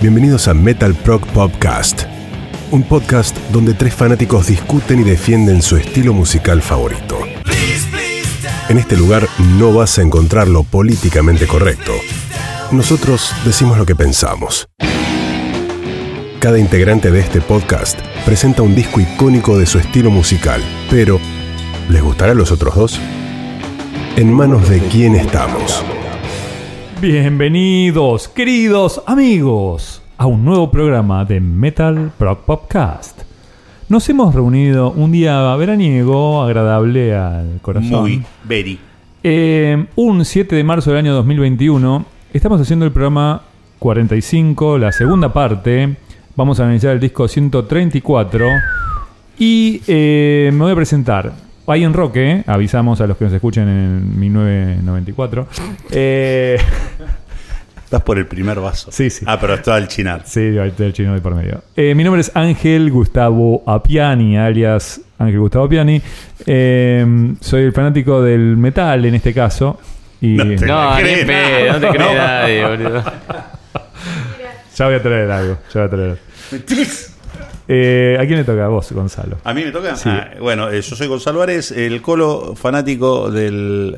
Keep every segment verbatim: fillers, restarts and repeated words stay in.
Bienvenidos a Metal Prog Podcast, un podcast donde tres fanáticos discuten y defienden su estilo musical favorito. En este lugar no vas a encontrar lo políticamente correcto. Nosotros decimos lo que pensamos. Cada integrante de este podcast presenta un disco icónico de su estilo musical, pero ¿les gustará a los otros dos? En manos de quién estamos. Bienvenidos, queridos amigos, a un nuevo programa de Metal Prog Podcast. Nos hemos reunido un día veraniego, agradable al corazón. Muy, very. Eh, un siete de marzo del año dos mil veintiuno, estamos haciendo el programa cuarenta y cinco, la segunda parte. Vamos a analizar el disco ciento treinta y cuatro y eh, me voy a presentar. Ahí en Roque, avisamos a los que nos escuchen en mil novecientos noventa y cuatro. Eh... Estás por el primer vaso. Sí, sí. Ah, pero está el chinar. Sí, está el chino de por medio. Eh, mi nombre es Ángel Gustavo Appiani, alias Ángel Gustavo Appiani. Eh, soy el fanático del metal en este caso. Y... No te No, ni crees. en pedo, no te cree nadie, boludo. Ya voy a traer algo. Ya voy a traer. Eh, ¿A quién le toca? A vos, Gonzalo. ¿A mí me toca? Sí. Ah, bueno, eh, yo soy Gonzalo Ares, el colo fanático del...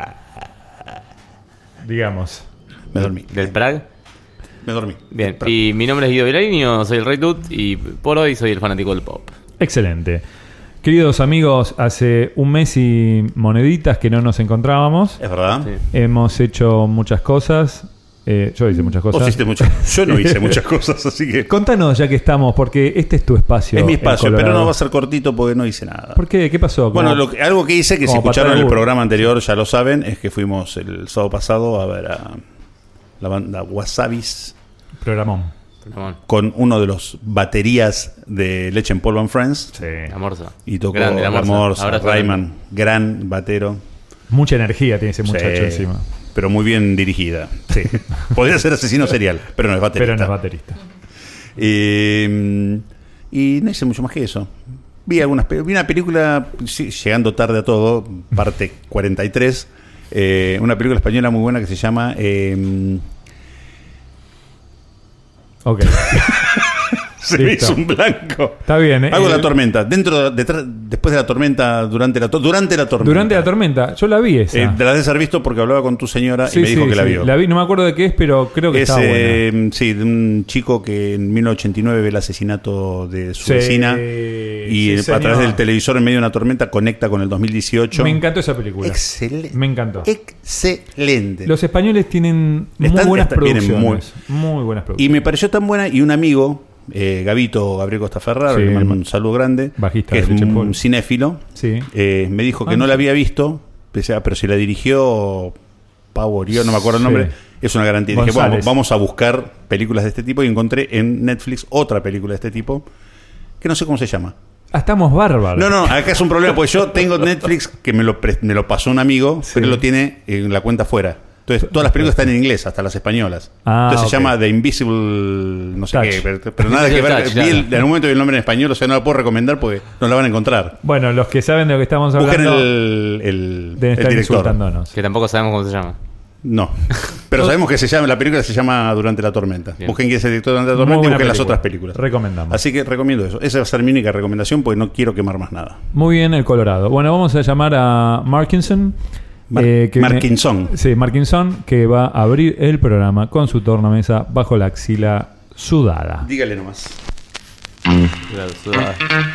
Digamos. Me dormí. ¿Del Prague? Me dormí. Bien, y mi nombre es Guido Vilarinho, soy el Rey Tut y por hoy soy el fanático del pop. Excelente. Queridos amigos, hace un mes y moneditas que no nos encontrábamos. ¿Es verdad? Sí. Hemos hecho muchas cosas. Eh, yo hice muchas Vos cosas. hiciste muchas... Yo no hice muchas cosas, así que... Contanos ya que estamos, porque este es tu espacio. Es mi en espacio, pero Colorado. no va a ser cortito porque no hice nada. ¿Por qué? ¿Qué pasó? Bueno, Como- lo que- algo que hice, que si como escucharon patada de el burro. programa anterior ya lo saben, es que fuimos el sábado pasado a ver a la banda Wasabis Programón. Ramón, con uno de los baterías de Leche en Polvo and Friends. Sí. la morsa. Y tocó Grande, la la morsa. Morsa, Abrazo Rayman, gran batero. Mucha energía tiene ese muchacho Sí, encima. pero muy bien dirigida. Sí. Podría ser asesino serial, pero no es baterista. Pero no es baterista. Eh, y no hice mucho más que eso. Vi algunas pe- vi una película, sí, llegando tarde a todo, parte cuarenta y tres, eh, una película española muy buena que se llama... Eh, Ok. se me Listo. hizo un blanco. Está bien, ¿eh? Algo de Eh, la tormenta. Dentro, detrás, después de la tormenta, durante la, to- durante la tormenta. Durante la tormenta. Yo la vi esa. Eh, te la debes haber visto porque hablaba con tu señora Sí, y me dijo sí, que la sí. vio. La vi, no me acuerdo de qué es, pero creo que Es, está buena. eh, sí, de un chico que en mil novecientos ochenta y nueve ve el asesinato de su Sí, vecina y sí, eh, a señor. través del televisor en medio de una tormenta conecta con el dos mil dieciocho. Me encantó esa película. Excelente. Me encantó. Excelente. Los españoles tienen muy Están- buenas están- vienen producciones. Muy, buenas Y producciones. me pareció tan buena y un amigo, eh, Gabito Gabriel Costa Ferraro, Sí, le mando el un saludo grande, bajista que de es Leche en un Polvo. cinéfilo, Sí. eh, me dijo que Ah, no no la sé. había visto, pensé, ah, pero si la dirigió Pau Orió, no me acuerdo el Sí. nombre, es una garantía. Dije, González. bueno, vamos a buscar películas de este tipo y encontré en Netflix otra película de este tipo, que no sé cómo se llama. Ah, estamos bárbaros. No, no, acá es un problema, porque yo tengo Netflix que me lo, pre- me lo pasó un amigo, Sí. pero él lo tiene en la cuenta fuera. Entonces, todas las películas están en inglés, hasta las españolas. Ah, Entonces ok. se llama The Invisible, no sé Touch. qué, pero, pero nada que ver. Touch, Vi el- claro. en un momento vi el nombre en español, o sea, no la puedo recomendar porque no la van a encontrar. Bueno, los que saben de lo que estamos Busquen hablando el, el, deben el estar director. insultándonos. Que tampoco sabemos cómo se llama. No. Pero sabemos que se llama, la película se llama Durante la Tormenta. Bien. Busquen quién es el director de Durante la Muy Tormenta y buena busquen las película. otras películas. Recomendamos. Así que recomiendo eso. Esa va a ser mi única recomendación porque no quiero quemar más nada. Muy bien, el Colorado. Bueno, vamos a llamar a Markinson. Mar- eh, que viene- Markinson. Sí, Markinson, que va a abrir el programa con su tornamesa bajo la axila sudada. Dígale nomás. Claro, sudada.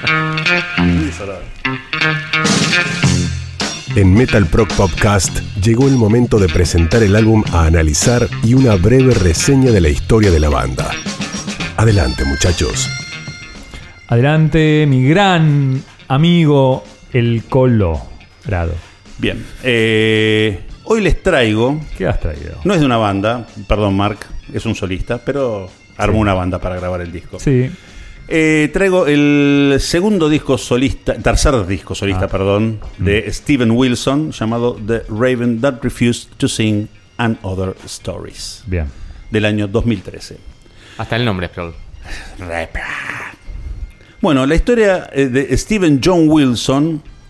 En Metal Prog Podcast llegó el momento de presentar el álbum a analizar y una breve reseña de la historia de la banda. Adelante, muchachos. Adelante, mi gran amigo, el Colorado. Bien. Eh, hoy les traigo. ¿Qué has traído? No es de una banda, perdón, Mark, es un solista, pero armó una banda para grabar el disco. Sí. Eh, traigo el segundo disco solista, tercer disco solista, Ah. perdón, de Steven Wilson, llamado The Raven That Refused to Sing and Other Stories, Bien. del año dos mil trece. Hasta el nombre es peor. Bueno, la historia eh, de Steven John Wilson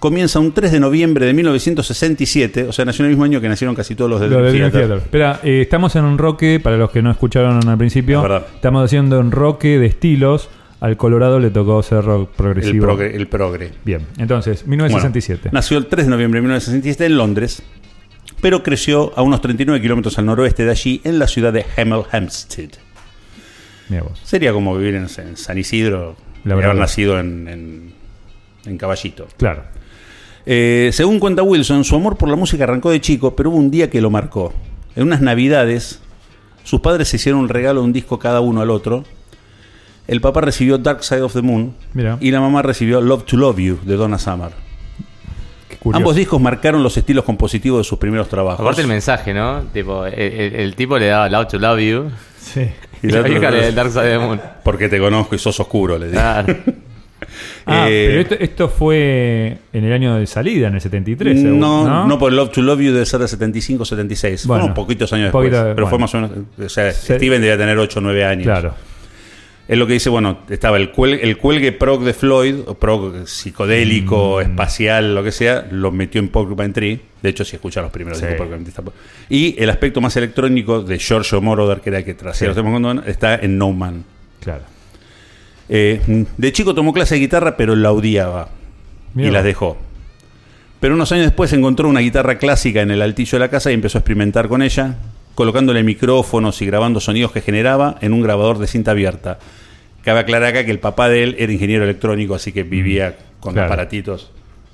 comienza un tres de noviembre de mil novecientos sesenta y siete, o sea, nació en el mismo año que nacieron casi todos los del Lo del Dream Theater. Theater. Espera, eh, estamos en un roque, para los que no escucharon al principio, Es verdad. estamos haciendo un roque de estilos. Al Colorado le tocó ser rock El progresivo. progre, el progre. Bien, entonces, mil novecientos sesenta y siete. Bueno, nació el tres de noviembre de mil novecientos sesenta y siete en Londres, pero creció a unos treinta y nueve kilómetros al noroeste de allí, en la ciudad de Hemel Hempstead. Mira vos. Sería como vivir en, en San Isidro y La verdad. haber nacido en, en, en Caballito. Claro. Eh, según cuenta Wilson, su amor por la música arrancó de chico, pero hubo un día que lo marcó. En unas navidades, sus padres se hicieron un regalo de un disco cada uno al otro. El papá recibió Dark Side of the Moon Mira. y la mamá recibió Love to Love You de Donna Summer. Qué curioso. Ambos discos marcaron los estilos compositivos de sus primeros trabajos. Aparte el mensaje, ¿no? Tipo, el, el- el tipo le daba Love to Love You. Sí. Y la vieja le da el Dark Side of the Moon. Porque te conozco y sos oscuro, le digo. Claro. Ah, Eh, pero esto, esto fue en el año de salida, en el setenta y tres, seguro, No, ¿no? no, por Love to Love You debe ser de setenta y cinco, setenta y seis. Bueno, Fueron poquitos años después. poquito de- pero fue bueno. más o menos. O sea, Se- Steven debía tener ocho o nueve años. Claro. Es lo que dice, bueno, estaba el, cuel- el cuelgue prog de Floyd, o prog psicodélico, Mm. espacial, lo que sea, lo metió en Porcupine Tree. De hecho, si escuchas los primeros Sí. discos de Porcupine Tree, está- Y el aspecto más electrónico de Giorgio Moroder, que era el que tracía Sí. los temas cuando está en No Man. Claro. Eh, de chico tomó clase de guitarra, pero la odiaba Mirá y las vos. dejó. Pero unos años después encontró una guitarra clásica en el altillo de la casa y empezó a experimentar con ella, colocándole micrófonos y grabando sonidos que generaba en un grabador de cinta abierta. Cabe aclarar acá que el papá de él era ingeniero electrónico, así que vivía con Claro. aparatitos.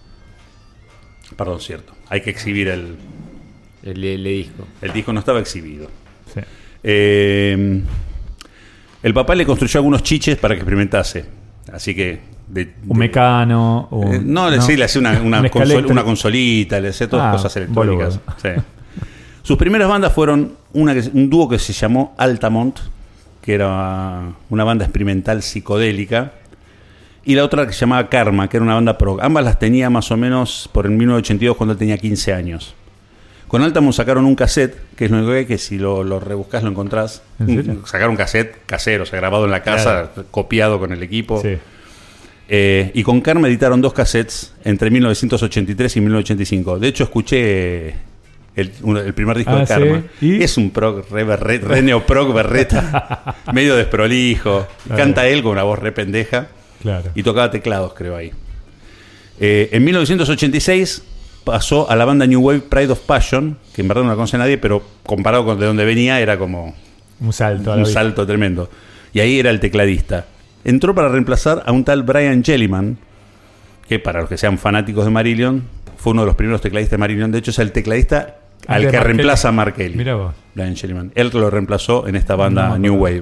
Perdón, cierto. Hay que exhibir el, El, el disco. el disco, no estaba exhibido. Sí. Eh, el papá le construyó algunos chiches para que experimentase. Así que... de- Un de- mecano. Un, Eh, no, le- sí, le hacía una, una, Un consol- esqueleto. una consolita, le hacía todas Ah, cosas electrónicas. boludo. Sí. Sus primeras bandas fueron una que, un dúo que se llamó Altamont, que era una banda experimental psicodélica, y la otra que se llamaba Karma, que era una banda prog. Ambas las tenía más o menos por el mil novecientos ochenta y dos, cuando él tenía quince años. Con Altamont sacaron un cassette, que es lo único que hay, que si lo, lo rebuscás lo encontrás. ¿En serio? Un- Sacaron un cassette casero, o sea, grabado en la casa, copiado con el equipo. Sí. Eh, y con Karma editaron dos cassettes entre mil novecientos ochenta y tres y mil novecientos ochenta y cinco. De hecho, escuché el, uno- el primer disco Ah, de ¿sí? Karma. ¿Y? Es un prog, re, berre- re neoprog berreta, medio desprolijo. Canta él con una voz re pendeja Claro. y tocaba teclados, creo, ahí. Eh, en mil novecientos ochenta y seis pasó a la banda New Wave Pride of Passion, que en verdad no la conoce nadie, pero comparado con de donde venía era como Un salto. a la un vida. salto tremendo. Y ahí era el tecladista. Entró para reemplazar a un tal Brian Jellyman, que para los que sean fanáticos de Marillion, fue uno de los primeros tecladistas de Marillion. De hecho, es el tecladista al Antes de que Mark reemplaza a Kelly. Mark Kelly. Mirá vos. Brian Jellyman. Él lo reemplazó en esta banda No me New acuerdo. Wave.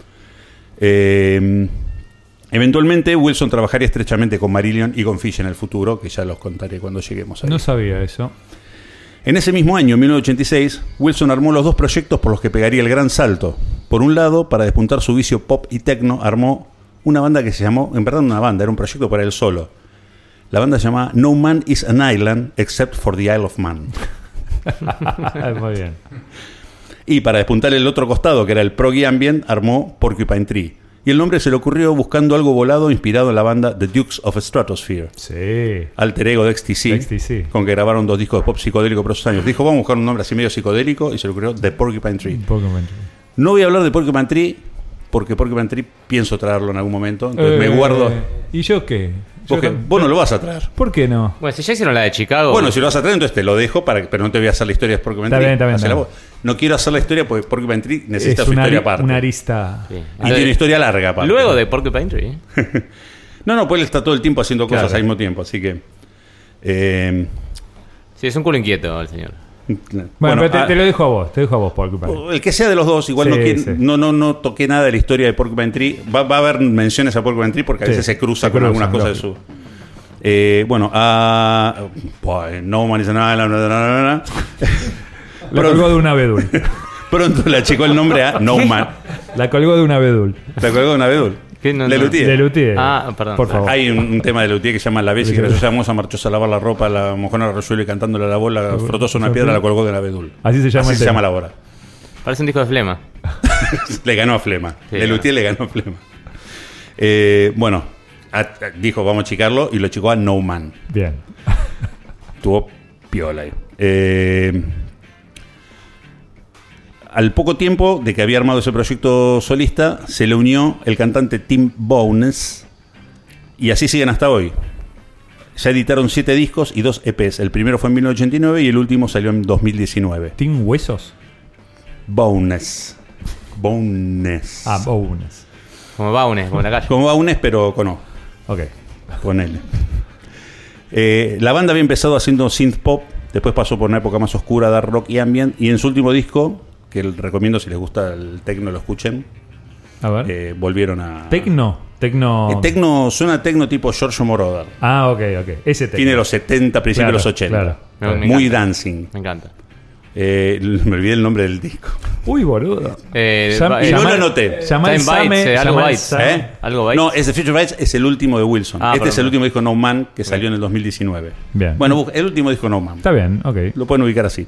Eh, eventualmente, Wilson trabajaría estrechamente con Marillion y con Fish en el futuro, que ya los contaré cuando lleguemos ahí. No sabía eso. En ese mismo año, mil novecientos ochenta y seis, Wilson armó los dos proyectos por los que pegaría el gran salto. Por un lado, para despuntar su vicio pop y techno, armó una banda que se llamó, en verdad no una banda, era un proyecto para él solo. La banda se llamaba No Man is an Island Except for the Isle of Man. Muy bien. Y para despuntar el otro costado, que era el prog y ambient, armó Porcupine Tree. Y el nombre se le ocurrió buscando algo volado inspirado en la banda The Dukes of Stratosphere, Sí. alter ego de X T C, De X T C. con que grabaron dos discos de pop psicodélico por esos años. Dijo, vamos a buscar un nombre así medio psicodélico, y se le ocurrió The Porcupine Tree. Un poco menos. No voy a hablar de Porcupine Tree, porque Porcupine Tree pienso traerlo en algún momento. Entonces Eh, me guardo. ¿Y yo qué? Yo Vos, que- tam- vos no lo vas a traer. ¿Por qué no? Bueno, si ya hicieron la de Chicago. Bueno, si lo vas a traer, entonces te lo dejo, para, pero no te voy a hacer la historia de Porcupine Está Tree. bien, está bien, Hacela está vos. No quiero hacer la historia porque Porcupine Tree necesita es su una, historia ari- aparte. una arista. Sí. Y tiene una historia larga aparte. Luego de Porcupine Tree. No, no, pues él está todo el tiempo haciendo cosas Claro. al mismo tiempo, así que... eh, Sí, es un culo inquieto el señor. Bueno, pero te, ah, te lo dejo a vos. Te dejo a vos, Porcupine. el que sea de los dos, igual Sí, no, quiero- sí. no, no, no toqué nada de la historia de Porcupine Tree. Va, va a haber menciones a Porcupine Tree porque a Sí, veces se cruza se con cruzan, algunas cosas de su... Eh, bueno, a... Boy, no man is an island, bla, bla, bla, bla. La colgó de un abedul. Pronto le achicó el nombre a No Man. La colgó de un abedul. ¿Te colgó de un abedul? ¿Qué? No, Le no. Luthier. De Luthier. Ah, perdón. Por favor. Hay un, un tema de Luthier que se llama La Bestia, que graciosa hermosa, marchó a lavar la ropa, la mojona la resuelve y cantándole a la bola, frotó sobre una piedra, la colgó de un abedul. Así se llama Así el se tema. llama la obra. Parece un disco de Flema. Le ganó a Flema. Sí, Le Luthier le ganó a Flema. Eh, bueno, a- a- dijo, vamos a achicarlo, y lo achicó a No Man. Bien. Tuvo piola ahí. Eh, al poco tiempo de que había armado ese proyecto solista, se le unió el cantante Tim Bowness, y así siguen hasta hoy. Ya editaron siete discos y dos E Pes. El primero fue en mil novecientos ochenta y nueve y el último salió en dos mil diecinueve. ¿Team Huesos? Bowness. Bowness. Ah, Bowness. Como Baunes, como la calle. Como Bowness, pero con O. Ok. Ponele. Eh, la banda había empezado haciendo synth pop, después pasó por una época más oscura, dark rock y ambient, y en su último disco, que el- recomiendo si les gusta el techno lo escuchen, A ver. eh, volvieron a... Tecno. Tecno. Eh, tecno, suena tecno tipo Giorgio Moroder. Ah, ok, ok. Ese tecno. Tiene los setenta, principios Claro, de los ochenta. claro. Me- me Muy encanta. dancing. Me encanta. Eh, me olvidé el nombre del disco. Uy, boludo. Eh, Llam- ba- y no llama- lo anoté. llama el Está en Bytes, Same- eh, algo llama el Bytes. Same- ¿Eh? ¿Algo Bytes? No, ese Future Bites es el último de Wilson. Ah, este perdón. es el último disco No Man que salió en el dos mil diecinueve. Bien. Bueno, busca- el último disco No Man. Está bien, ok. Lo pueden ubicar así.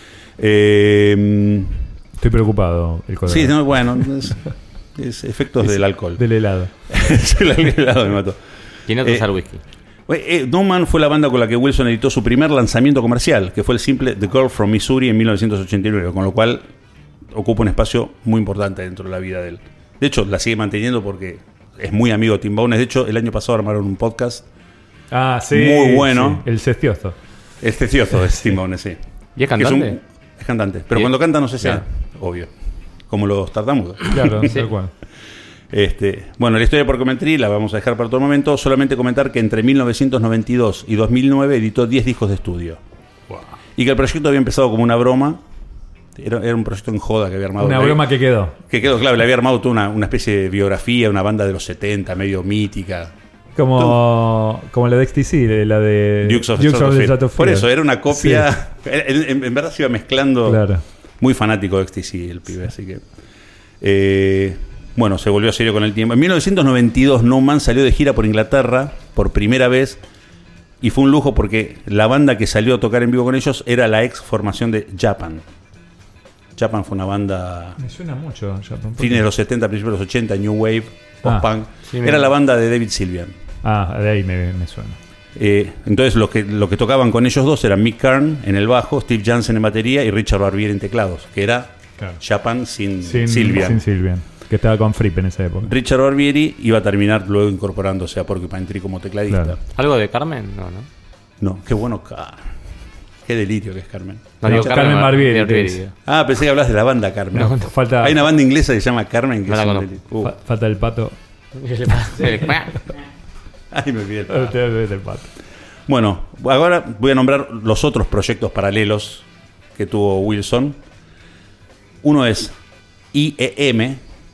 Eh, Estoy preocupado. El sí, no, bueno, es, es efectos del alcohol. Del helado. Es el helado me mató. Tiene otro Eh, usar whisky. Eh, No Man fue la banda con la que Wilson editó su primer lanzamiento comercial, que fue el simple The Girl from Missouri en mil novecientos ochenta y nueve, con lo cual ocupa un espacio muy importante dentro de la vida de él. De hecho, la sigue manteniendo porque es muy amigo de Tim Bowness. De hecho, el año pasado armaron un podcast. Ah, sí. Muy bueno. sí, El cestioso. Es precioso de Tim Bowness, sí. ¿Y es Que cantante? un- es cantante. Pero Bien. cuando canta no se sea, Bien. obvio. Como los tartamudos. Claro, Sí. tal cual. Este, bueno, la historia por Porcupine la vamos a dejar para otro momento. Solamente comentar que entre mil novecientos noventa y dos y dos mil nueve editó diez discos de estudio. Y que el proyecto había empezado como una broma. Era, era un proyecto en joda que había armado. Una Le- broma que quedó. Que quedó claro, le había armado toda una, una especie de biografía, una banda de los setenta, medio mítica. Como, como la de X T C, de- la de Dukes of Dukes of the Stratosphere. Stratosphere. Por eso, era una copia. En, en- en verdad se iba mezclando. Claro. Muy fanático de X T C el pibe, así que. eh, bueno, se volvió serio con el tiempo. En mil novecientos noventa y dos, No Man salió de gira por Inglaterra por primera vez. Y fue un lujo porque la banda que salió a tocar en vivo con ellos era la ex formación de Japan. Japan fue una banda. Me suena mucho. Ya, Fines de los setenta, principios de los ochenta, New Wave, post-punk. sí, me- era la banda de David Sylvian. Ah, de ahí me, me suena. Eh, entonces los que, lo que tocaban con ellos dos eran Mick Karn en el bajo, Steve Jansen en batería y Richard Barbieri en teclados, que era Claro. Japan sin, Sin Sylvian. Sin Sylvian. Que estaba con Fripp en esa época. Richard Barbieri iba a terminar luego incorporándose a Porcupine Tree como tecladista. Claro. ¿Algo de Carmen? No, no. No, qué bueno, Car- qué delirio que es Carmen. No, No, digo Carmen Mar- Barbieri, Barbieri, te digo. Ah, pensé que hablas de la banda Carmen. No, falta, Hay una banda inglesa que se llama Carmen que No es la un conozco. delirio. Uh, fa- falta el pato. ay, me olvidé el El pato. del pato. Bueno, ahora voy a nombrar los otros proyectos paralelos que tuvo Wilson. Uno es I E M,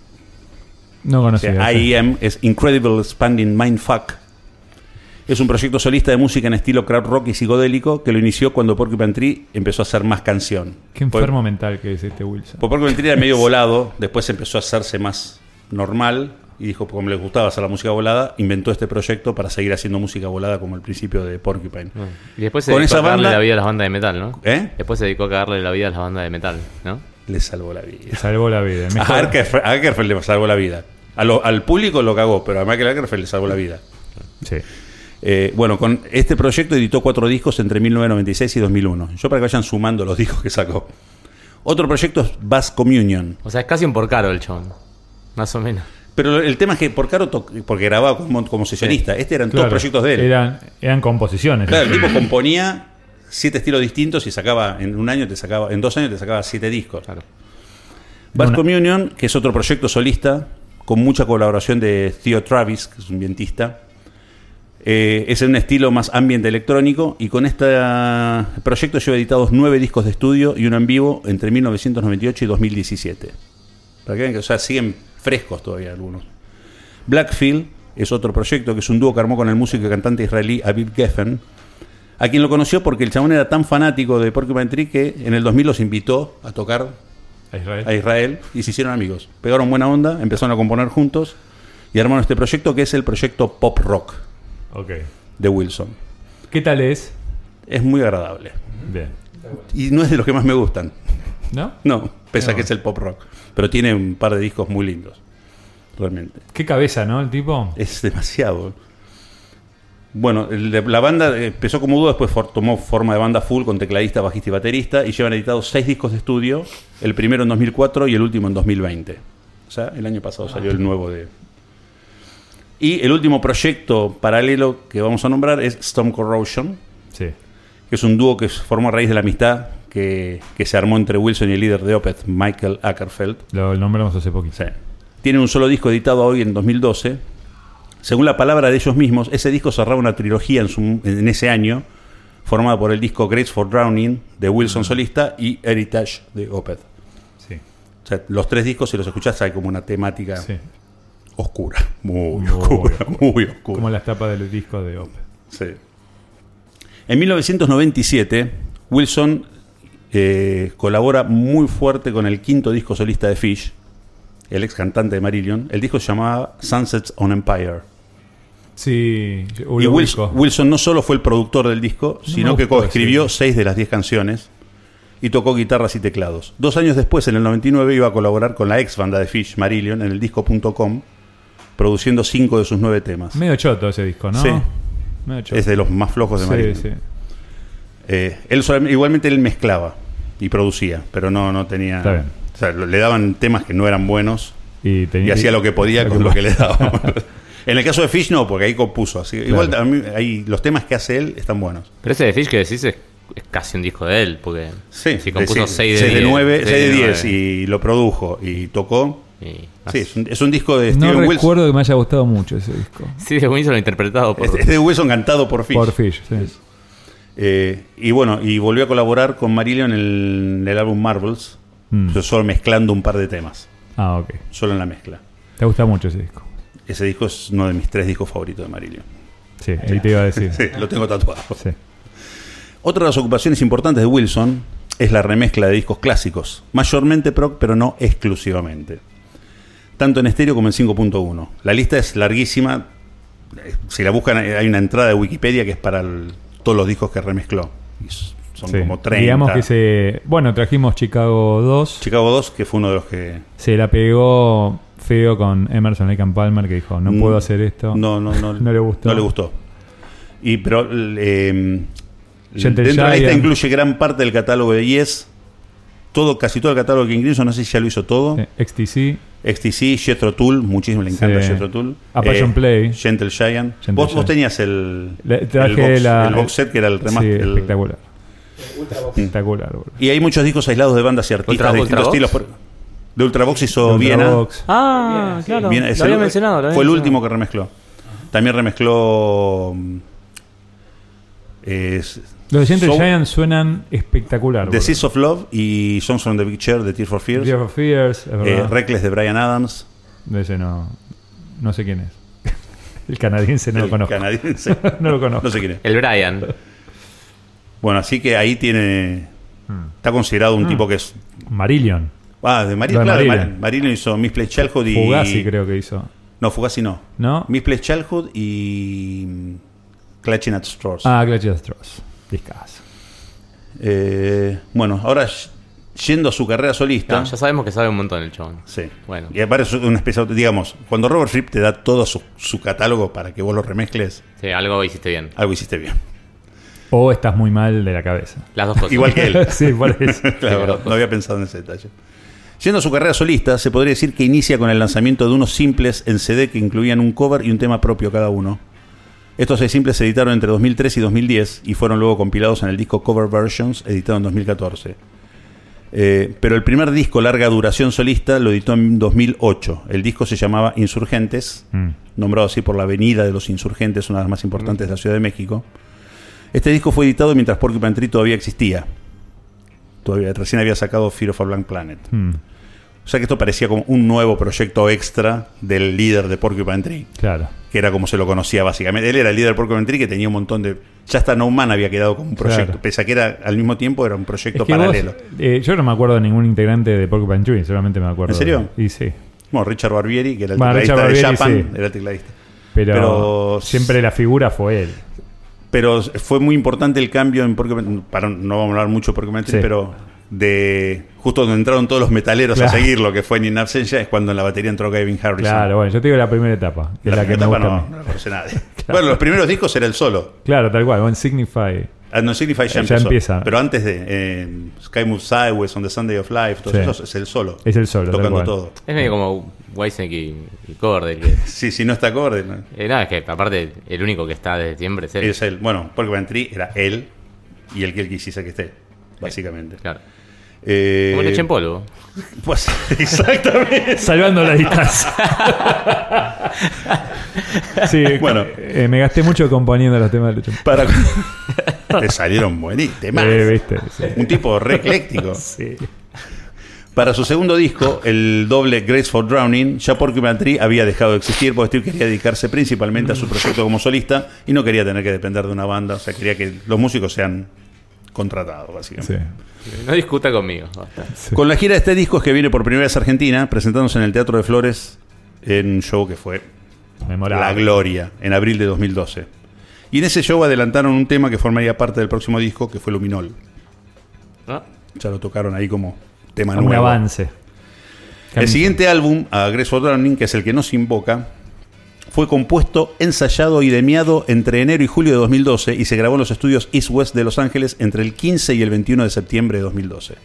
No o conocía. sea, ese. I E M es Incredible Expanding Mindfuck. Es un proyecto solista de música en estilo crowd rock y psicodélico que lo inició cuando Porcupine Tree empezó a hacer más canción. Qué enfermo mental que es este Wilson. Por Porcupine Tree era medio volado, después empezó a hacerse más normal y dijo, como le gustaba hacer la música volada, inventó este proyecto para seguir haciendo música volada como el principio de Porcupine. Y después se Con dedicó esa a cagarle banda- la vida a las bandas de metal, ¿no? ¿Eh? Después se dedicó a cagarle la vida a las bandas de metal, ¿no? Le salvó la vida. Salvó la vida. A Mejor- Ackerfeld, a Ackerfeld le salvó la vida. A lo- al público lo cagó, pero a Michael Ackerfeld le salvó la vida. Sí. Eh, bueno, con este proyecto editó cuatro discos entre mil novecientos noventa y seis y dos mil uno. Yo para que vayan sumando los discos que sacó. Otro proyecto es Bass Communion. O sea, es casi un porcaro el chabón. Más o menos. Pero el tema es que Porcaro, to- porque grababa como, como sesionista, este eran todos Claro, proyectos de él. Eran, eran composiciones. Claro, el tipo componía siete estilos distintos y sacaba, en un año te sacaba, en dos años te sacaba siete discos. Claro. Bass Una- Communion, que es otro proyecto solista, con mucha colaboración de Theo Travis, que es un vientista. Eh, es en un estilo más ambiente electrónico y con este proyecto lleva editados nueve discos de estudio y uno en vivo entre mil novecientos noventa y ocho y dos mil diecisiete. Para que vean que, o sea, siguen frescos todavía algunos. Blackfield es otro proyecto que es un dúo que armó con el músico y cantante israelí Aviv Geffen, a quien lo conoció porque el chabón era tan fanático de Porcupine Tree que en el dos mil los invitó a tocar A Israel. a Israel y se hicieron amigos. Pegaron buena onda, empezaron a componer juntos y armaron este proyecto que es el proyecto Pop Rock Ok. de Wilson. ¿Qué tal es? Es muy agradable. Bien. Y no es de los que más me gustan. ¿No? No, pese a No. que es el pop rock. Pero tiene un par de discos muy lindos. Realmente. Qué cabeza, ¿no? El tipo. Es demasiado. Bueno, el de- la banda empezó como dúo, después for- tomó forma de banda full con tecladista, bajista y baterista, y llevan editados seis discos de estudio, el primero en dos mil cuatro y el último en dos mil veinte. O sea, el año pasado salió el nuevo de... Y el último proyecto paralelo que vamos a nombrar es Storm Corrosion, Sí. que es un dúo que se formó a raíz de la amistad que, que se armó entre Wilson y el líder de Opeth, Michael Ackerfeld. Lo nombramos hace poquito. Sí. Tienen un solo disco editado hoy en dos mil doce. Según la palabra de ellos mismos, ese disco cerraba una trilogía en, su, en ese año, formada por el disco Grace for Drowning de Wilson Mm. solista y Heritage de Opeth. Sí. O sea, los tres discos, si los escuchás, hay como una temática Sí. oscura, muy, Muy oscura, oscura. muy oscura. Como las tapas del disco de Opeth. Sí. En mil novecientos noventa y siete, Wilson eh, colabora muy fuerte con el quinto disco solista de Fish, el ex cantante de Marillion. El disco se llamaba Sunsets on Empire. Sí. Y lo Wilson, ubico. Wilson no solo fue el productor del disco, No sino me que gustó coescribió ese. seis de las diez canciones y tocó guitarras y teclados. Dos años después, en el noventa y nueve, iba a colaborar con la ex banda de Fish, Marillion, en el disco punto com, produciendo cinco de sus nueve temas. Medio choto ese disco, ¿no? Sí. Medio choto. Es de los más flojos de Marillion. Sí, sí. Eh, él solamente- igualmente él mezclaba y producía, pero no, no tenía... Está bien. O sea, le daban temas que no eran buenos Y, y tenía, hacía lo que podía con lo que le daban. En el caso de Fish no, porque ahí compuso. Así, Claro. Igual a mí, ahí, los temas que hace él están buenos. Pero ese de Fish que decís es, es casi un disco de él, porque Sí, si compuso de, seis de seis de diez, nueve, seis seis de de diez nueve. y lo produjo y tocó. Y- Sí, es un, es un disco de No Steven Wilson. recuerdo que me haya gustado mucho ese disco. Sí, de Wilson lo interpretado por... Es, es de Wilson cantado por Fish. Por Fish, sí. Eh, y bueno, y volvió a colaborar con Marillion en el, en el álbum Marvels, Mm. pero solo mezclando un par de temas, Ah, ok. solo en la mezcla. ¿Te gusta mucho ese disco? Ese disco es uno de mis tres discos favoritos de Marillion. Sí, ahí te iba a decir. Sí, lo tengo tatuado. Sí. Otra de las ocupaciones importantes de Wilson es la remezcla de discos clásicos, mayormente prog, pero no exclusivamente. Tanto en estéreo como en cinco punto uno. La lista es larguísima. Si la buscan, hay una entrada de Wikipedia que es para el- todos los discos que remezcló. Y s- son Sí. como treinta. Digamos que se... Bueno, trajimos Chicago dos. Chicago dos, que fue uno de los que... Se la pegó feo con Emerson Lake and Palmer, que dijo, no Mm, puedo hacer esto. No, no, no, No le gustó. No le gustó. Y pero eh, Gentle dentro de la lista Giant. incluye gran parte del catálogo de Yes. Todo, casi todo el catálogo de King Crimson, no sé si ya lo hizo todo. Eh, X T C. X T C, Jethro Tull, muchísimo le encanta Sí. Jethro Tull. Apache and Play. Gentle Giant. Gentle vos, vos Giant. tenías el, Le- el, traje box, la- el box set que era el Sí, remaster. el- espectacular. Espectacular, boludo. y hay muchos discos aislados de bandas y artistas Ultra- de distintos Ultravox. estilos. Por- De Ultravox hizo De Viena. Ultravox. Ah, claro. Viena, es lo había el- mencionado. lo había Fue el mencionado. último que remezcló. También remezcló. mm, es- Los de Gentle Soul- Giant suenan espectacular. The Seas of Love y Songs from the Big Chair de Tears for Fears. Fear of Fears, es Eh, verdad. Reckless de Bryan Adams. De ese no, no sé quién es. El canadiense no el lo conozco. canadiense. No lo conozco. No sé quién es. El Brian. Bueno, así que ahí tiene. Hmm. Está considerado un Mm. tipo que es. Marillion. Ah, de Marillion. Lo de Claro, de Marillion. Mar- Marillion hizo Misplaced Childhood y. Fugazi creo que hizo. No, Fugazi no. ¿No? Misplaced Childhood y. mm, Clutching at Straws. Ah, Clutch at Straws. Discazo. Eh, bueno, ahora yendo a su carrera solista. No, ya sabemos que sabe un montón el chabón. Sí. Bueno. Y aparece una especie de, digamos, cuando Robert Fripp te da todo su, su catálogo para que vos lo remezcles, Sí, algo hiciste bien. algo hiciste bien. O estás muy mal de la cabeza. Las dos cosas. Igual que él. Sí, por eso. Claro, Claro. no había pensado en ese detalle. Yendo a su carrera solista, se podría decir que inicia con el lanzamiento de unos simples en C D que incluían un cover y un tema propio cada uno. Estos seis simples se editaron entre dos mil tres y dos mil diez y fueron luego compilados en el disco Cover Versions, editado en dos mil catorce. Eh, pero el primer disco larga duración solista lo editó en dos mil ocho. El disco se llamaba Insurgentes, Mm. nombrado así por la avenida de los Insurgentes, una de las más importantes de la Ciudad de México. Este disco fue editado mientras Porcupine Tree todavía existía. Todavía recién había sacado Fear of a Blank Planet. Mm. O sea que esto parecía como un nuevo proyecto extra del líder de Porcupine Tree, Claro. que era como se lo conocía básicamente. Él era el líder de Porcupine Tree, que tenía un montón de... Ya hasta No Man había quedado como un proyecto, Claro. pese a que era al mismo tiempo era un proyecto Es que paralelo. vos, eh, yo no me acuerdo de ningún integrante de Porcupine Tree, solamente me acuerdo. ¿En serio? de- y sí. Bueno, Richard Barbieri, que era el Bueno, tecladista Richard de Barbieri, Japan, sí. era el tecladista. Pero, Pero- siempre la figura fue él. Pero fue muy importante el cambio en Porcupine, para no vamos a hablar mucho de Porcupine Tree, Sí. pero de justo donde entraron todos los metaleros Claro. a seguir lo que fue en In Absentia, es cuando en la batería entró Gavin Harrison. Claro, bueno, yo te digo la primera etapa, que la es la que me primera gusta etapa a no, mí. no la conoce nadie. Bueno, los primeros discos era el solo. Claro, tal cual. Bueno, Signify. Ah, no, Signify ya, Ya empezó, empieza. Pero antes de eh, Sky Moves Sideways, On the Sunday of Life, todo Sí. eso es el solo. Es el solo, tal Tocando cual. todo. Es medio como Weissek y, y Coverdale. Que, Sí, si no está acorde, no. eh, nada, es que aparte el único que está desde siempre es él. Es él. Bueno, Porcupine Tree era él y el que él quisiese que esté, básicamente. Claro. Eh, Como leche en polvo. Pues, exactamente. Salvando la distancia. Sí, Bueno. eh, me gasté mucho componiendo los temas de Lucho. Para... Te salieron buenísimos. Eh, ¿viste? Sí. Un tipo re ecléctico. Sí. Para su segundo disco, el doble Grace for Drowning, ya Porcupine Tree había dejado de existir porque Steve quería dedicarse principalmente a su proyecto como solista y no quería tener que depender de una banda, o sea, quería que los músicos sean contratados, básicamente. Sí. No discuta conmigo. Basta. Sí. Con la gira de este disco es que viene por primera vez a Argentina, presentándose en el Teatro de Flores en un show que fue Memorable. La Gloria, en abril de dos mil doce. Y en ese show adelantaron un tema que formaría parte del próximo disco, que fue Luminol. ¿No? Ya lo tocaron ahí como tema Un nuevo. avance. El siguiente álbum, A Grace for Drowning, que es el que nos invoca, fue compuesto, ensayado y demiado entre enero y julio de dos mil doce y se grabó en los estudios East West de Los Ángeles entre el quince y el veintiuno de septiembre de dos mil doce.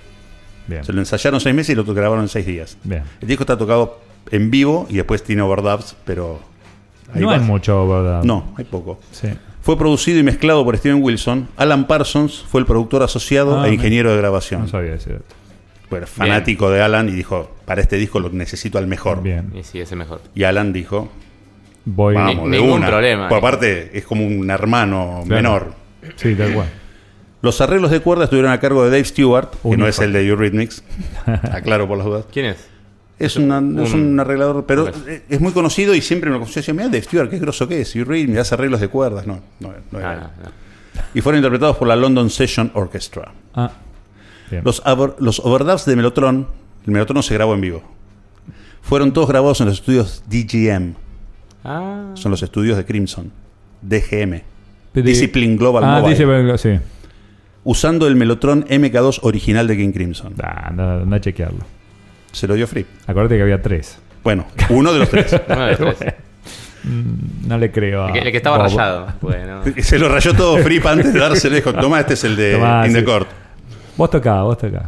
Bien. Se lo ensayaron seis meses y lo grabaron en seis días. Bien. El disco está tocado en vivo y después tiene overdubs, pero... ahí No va. hay mucho, ¿verdad? No, hay poco. Sí. Fue producido y mezclado por Steven Wilson. Alan Parsons fue el productor asociado Ah, e me- ingeniero de grabación. No sabía ese dato. Fue fanático de Alan y dijo, para este disco lo necesito al mejor. Bien. Y sí, ese mejor. Y Alan dijo, Voy. vamos, Ni- de ningún una. problema. Pues aparte es como un hermano Claro. menor. Sí, tal cual. Los arreglos de cuerda estuvieron a cargo de Dave Stewart, que Un no hijo. es el de Eurythmics. Aclaro por las dudas. ¿Quién es? Es, una- es un arreglador, pero Ok. es muy conocido y siempre me lo conocía. Decía, mira, Dave Stewart, qué grosso que es. Eurythmics, hace arreglos de cuerdas. No, no, no era Ah, él. no, no. Y fueron interpretados por la London Session Orchestra. Ah. Bien. Los, over- los overdubs de Mellotron, el Mellotron se grabó en vivo. Fueron todos grabados en los estudios D G M. Ah, Son los estudios de Crimson. D G M. Pero- Discipline Global Ah, Mobile. Discipline, sí. Usando el Mellotron M K dos original de King Crimson. Ah, anda, anda a chequearlo. Se lo dio Free. Acuérdate que había tres. Bueno, uno de los tres. uno de los tres. Mm, No le creo a... El que, el que estaba Bob. rayado. Bueno. Se lo rayó todo Fripp antes de dárselo. Dijo, toma, este es el de Tomá, In sí. the Court. Vos tocá, vos tocá.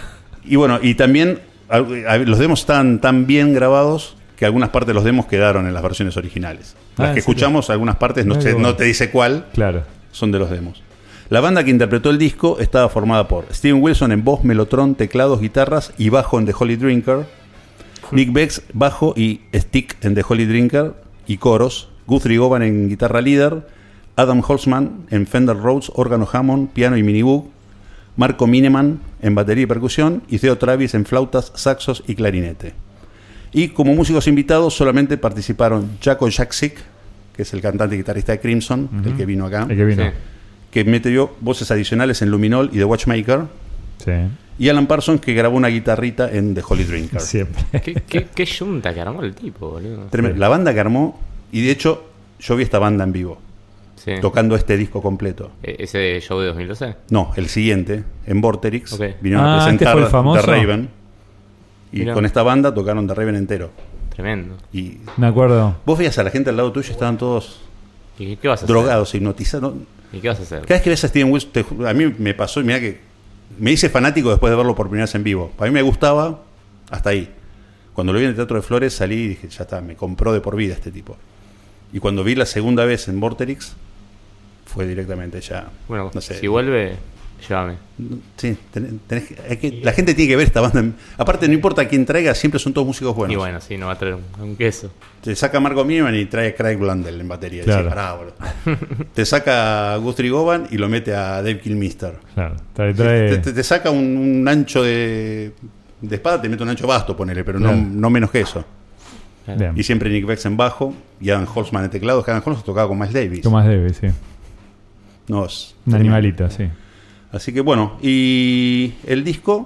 Y bueno, y también al- a- los demos están tan bien grabados que algunas partes de los demos quedaron en las versiones originales. Las Ah, que ¿en serio? escuchamos, algunas partes, no, Muy sé- bueno. no te dice cuál, Claro. son de los demos. La banda que interpretó el disco estaba formada por Steven Wilson en voz, Mellotron, teclados, guitarras y bajo en The Holy Drinker, Nick Bex, bajo y stick en The Holy Drinker y coros, Guthrie Govan en guitarra líder, Adam Holzman en Fender Rhodes, órgano Hammond, piano y minibug, Marco Mineman en batería y percusión y Theo Travis en flautas, saxos y clarinete. Y como músicos invitados solamente participaron Jaco Jaksic, que es el cantante y guitarrista de Crimson, Ujú. el que vino acá, El que vino. Sí. que metió voces adicionales en Luminol y The Watchmaker, Sí. y Alan Parsons, que grabó una guitarrita en The Holy Drinker. Siempre. ¿Qué, qué, qué yunta que armó el tipo, boludo. Tremendo. La banda que armó, y de hecho yo vi esta banda en vivo, Sí. tocando este disco completo. E- ¿Ese show de dos mil doce? No, el siguiente, en Vorterix, Ok. vinieron Ah, a ¿este presentar fue el famoso? The Raven, y Mirá. con esta banda tocaron The Raven entero. Tremendo. Y Me acuerdo. vos veías a la gente al lado tuyo, estaban todos ¿Y qué vas a hacer? drogados, hipnotizados. ¿Y qué vas a hacer? Cada vez que ves a Steven Wilson, te ju- a mí me pasó, y mirá que me hice fanático después de verlo por primera vez en vivo. A mí me gustaba hasta ahí. Cuando lo vi en el Teatro de Flores salí y dije, ya está, me compró de por vida este tipo. Y cuando vi la segunda vez en Vorterix, fue directamente ya, Bueno, no sé. si vuelve, llévame. Sí, tenés- tenés que- hay que- la gente tiene que ver esta banda. Aparte, no importa quién traiga, siempre son todos músicos buenos. Y bueno, sí, no va a traer un, un queso. Te saca Marco Miniman y trae a Craig Blundell en batería. Y Claro. dice, pará, boludo. Te saca a Guthrie Govan y lo mete a Dave Kilmister. Claro. Trae, trae- Te, te- te saca un, un ancho de, de espada, te mete un ancho vasto, ponele, pero Claro. no, no menos que eso. Claro. Bien. Y siempre Nick Bex en bajo y Adam Holzman en teclados. Que Adam Holzman tocaba con Miles Davis. Tomás Davis, sí. No, es Un tremendo. animalito, sí. Así que bueno, y el disco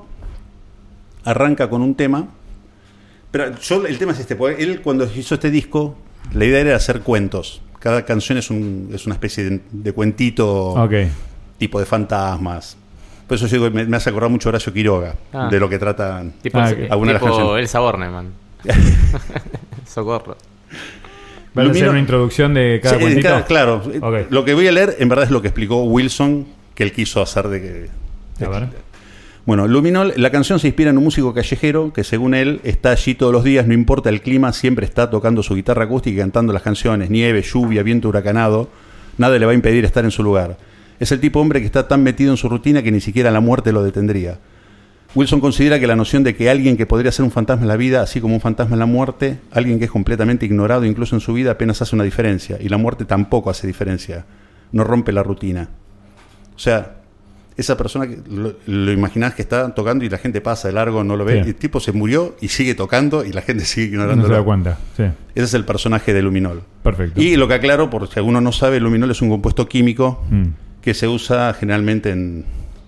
arranca con un tema. Pero yo, el tema es este, porque él cuando hizo este disco, la idea era hacer cuentos. Cada canción es, un, es una especie de, de cuentito Ok. tipo de fantasmas. Por eso yo digo, me, me hace acordar mucho a Horacio Quiroga, Ah. de lo que tratan. Tipo, Ah, el- ok. Alguna de las tipo canciones. Elsa Bornemann. Socorro. ¿Vas a hacer una introducción de cada sí, cuentito? cada, claro. Okay. Lo que voy a leer en verdad es lo que explicó Wilson, que él quiso hacer de que... De, A ver. Bueno, Luminol, la canción se inspira en un músico callejero que según él está allí todos los días, no importa el clima, siempre está tocando su guitarra acústica y cantando las canciones, nieve, lluvia, viento huracanado, nada le va a impedir estar en su lugar. Es el tipo de hombre que está tan metido en su rutina que ni siquiera la muerte lo detendría. Wilson considera que la noción de que alguien que podría ser un fantasma en la vida, así como un fantasma en la muerte, alguien que es completamente ignorado incluso en su vida, apenas hace una diferencia, y la muerte tampoco hace diferencia, no rompe la rutina. O sea, esa persona que lo, lo imaginás que está tocando y la gente pasa de largo, no lo ve, sí. El tipo se murió y sigue tocando y la gente sigue ignorando. No se da cuenta, sí. Ese es el personaje de Luminol. Perfecto. Y lo que aclaro, por si alguno no sabe, el Luminol es un compuesto químico mm. que se usa generalmente en...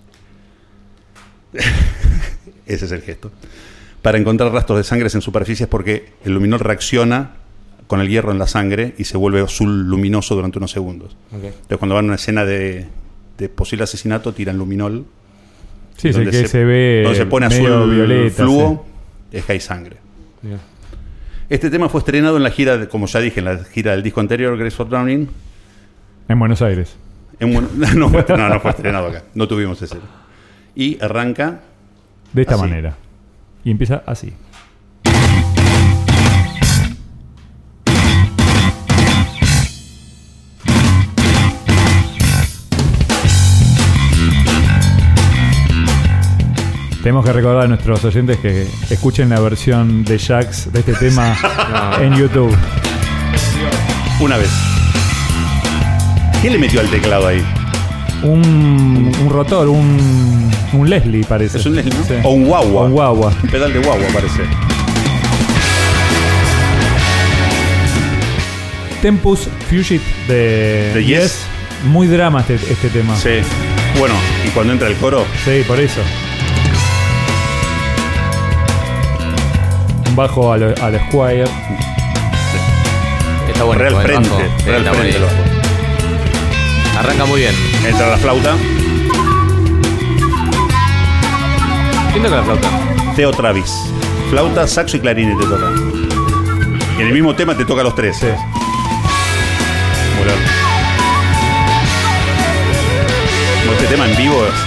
Ese es el gesto. Para encontrar rastros de sangre en superficies, porque el luminol reacciona con el hierro en la sangre y se vuelve azul luminoso durante unos segundos. Okay. Entonces cuando van a una escena de, de posible asesinato tiran luminol. Sí, sí, que se, se ve donde se pone azul violeta, fluo, sí. Es que hay sangre. Yeah. Este tema fue estrenado en la gira, de, como ya dije, en la gira del disco anterior, Grace for Drowning. En Buenos Aires. En, no, no, fue, no, no fue estrenado acá. No tuvimos ese. Y arranca de esta así. manera. Y empieza así. Tenemos que recordar a nuestros oyentes que escuchen la versión de Jax de este tema no. en YouTube. Una vez. ¿Qué le metió al teclado ahí? Un, un rotor, un, un Leslie parece. Es un Leslie, ¿no? Sí. O un guagua. Un guagua. Un pedal de guagua parece. Tempus Fugit de, de Yes. Yes. Muy drama este, este tema. Sí. Bueno, y cuando entra el coro. Sí, por eso. Un bajo al, al Squire. Sí. Está bueno. Real frente. Bajo. Real Está frente el bajo. Arranca muy bien. Entra la flauta. ¿Quién toca la flauta? Theo Travis. Flauta, saxo y clarinete toca. Y en el mismo tema te toca los tres. Sí. Bueno. Este tema en vivo es...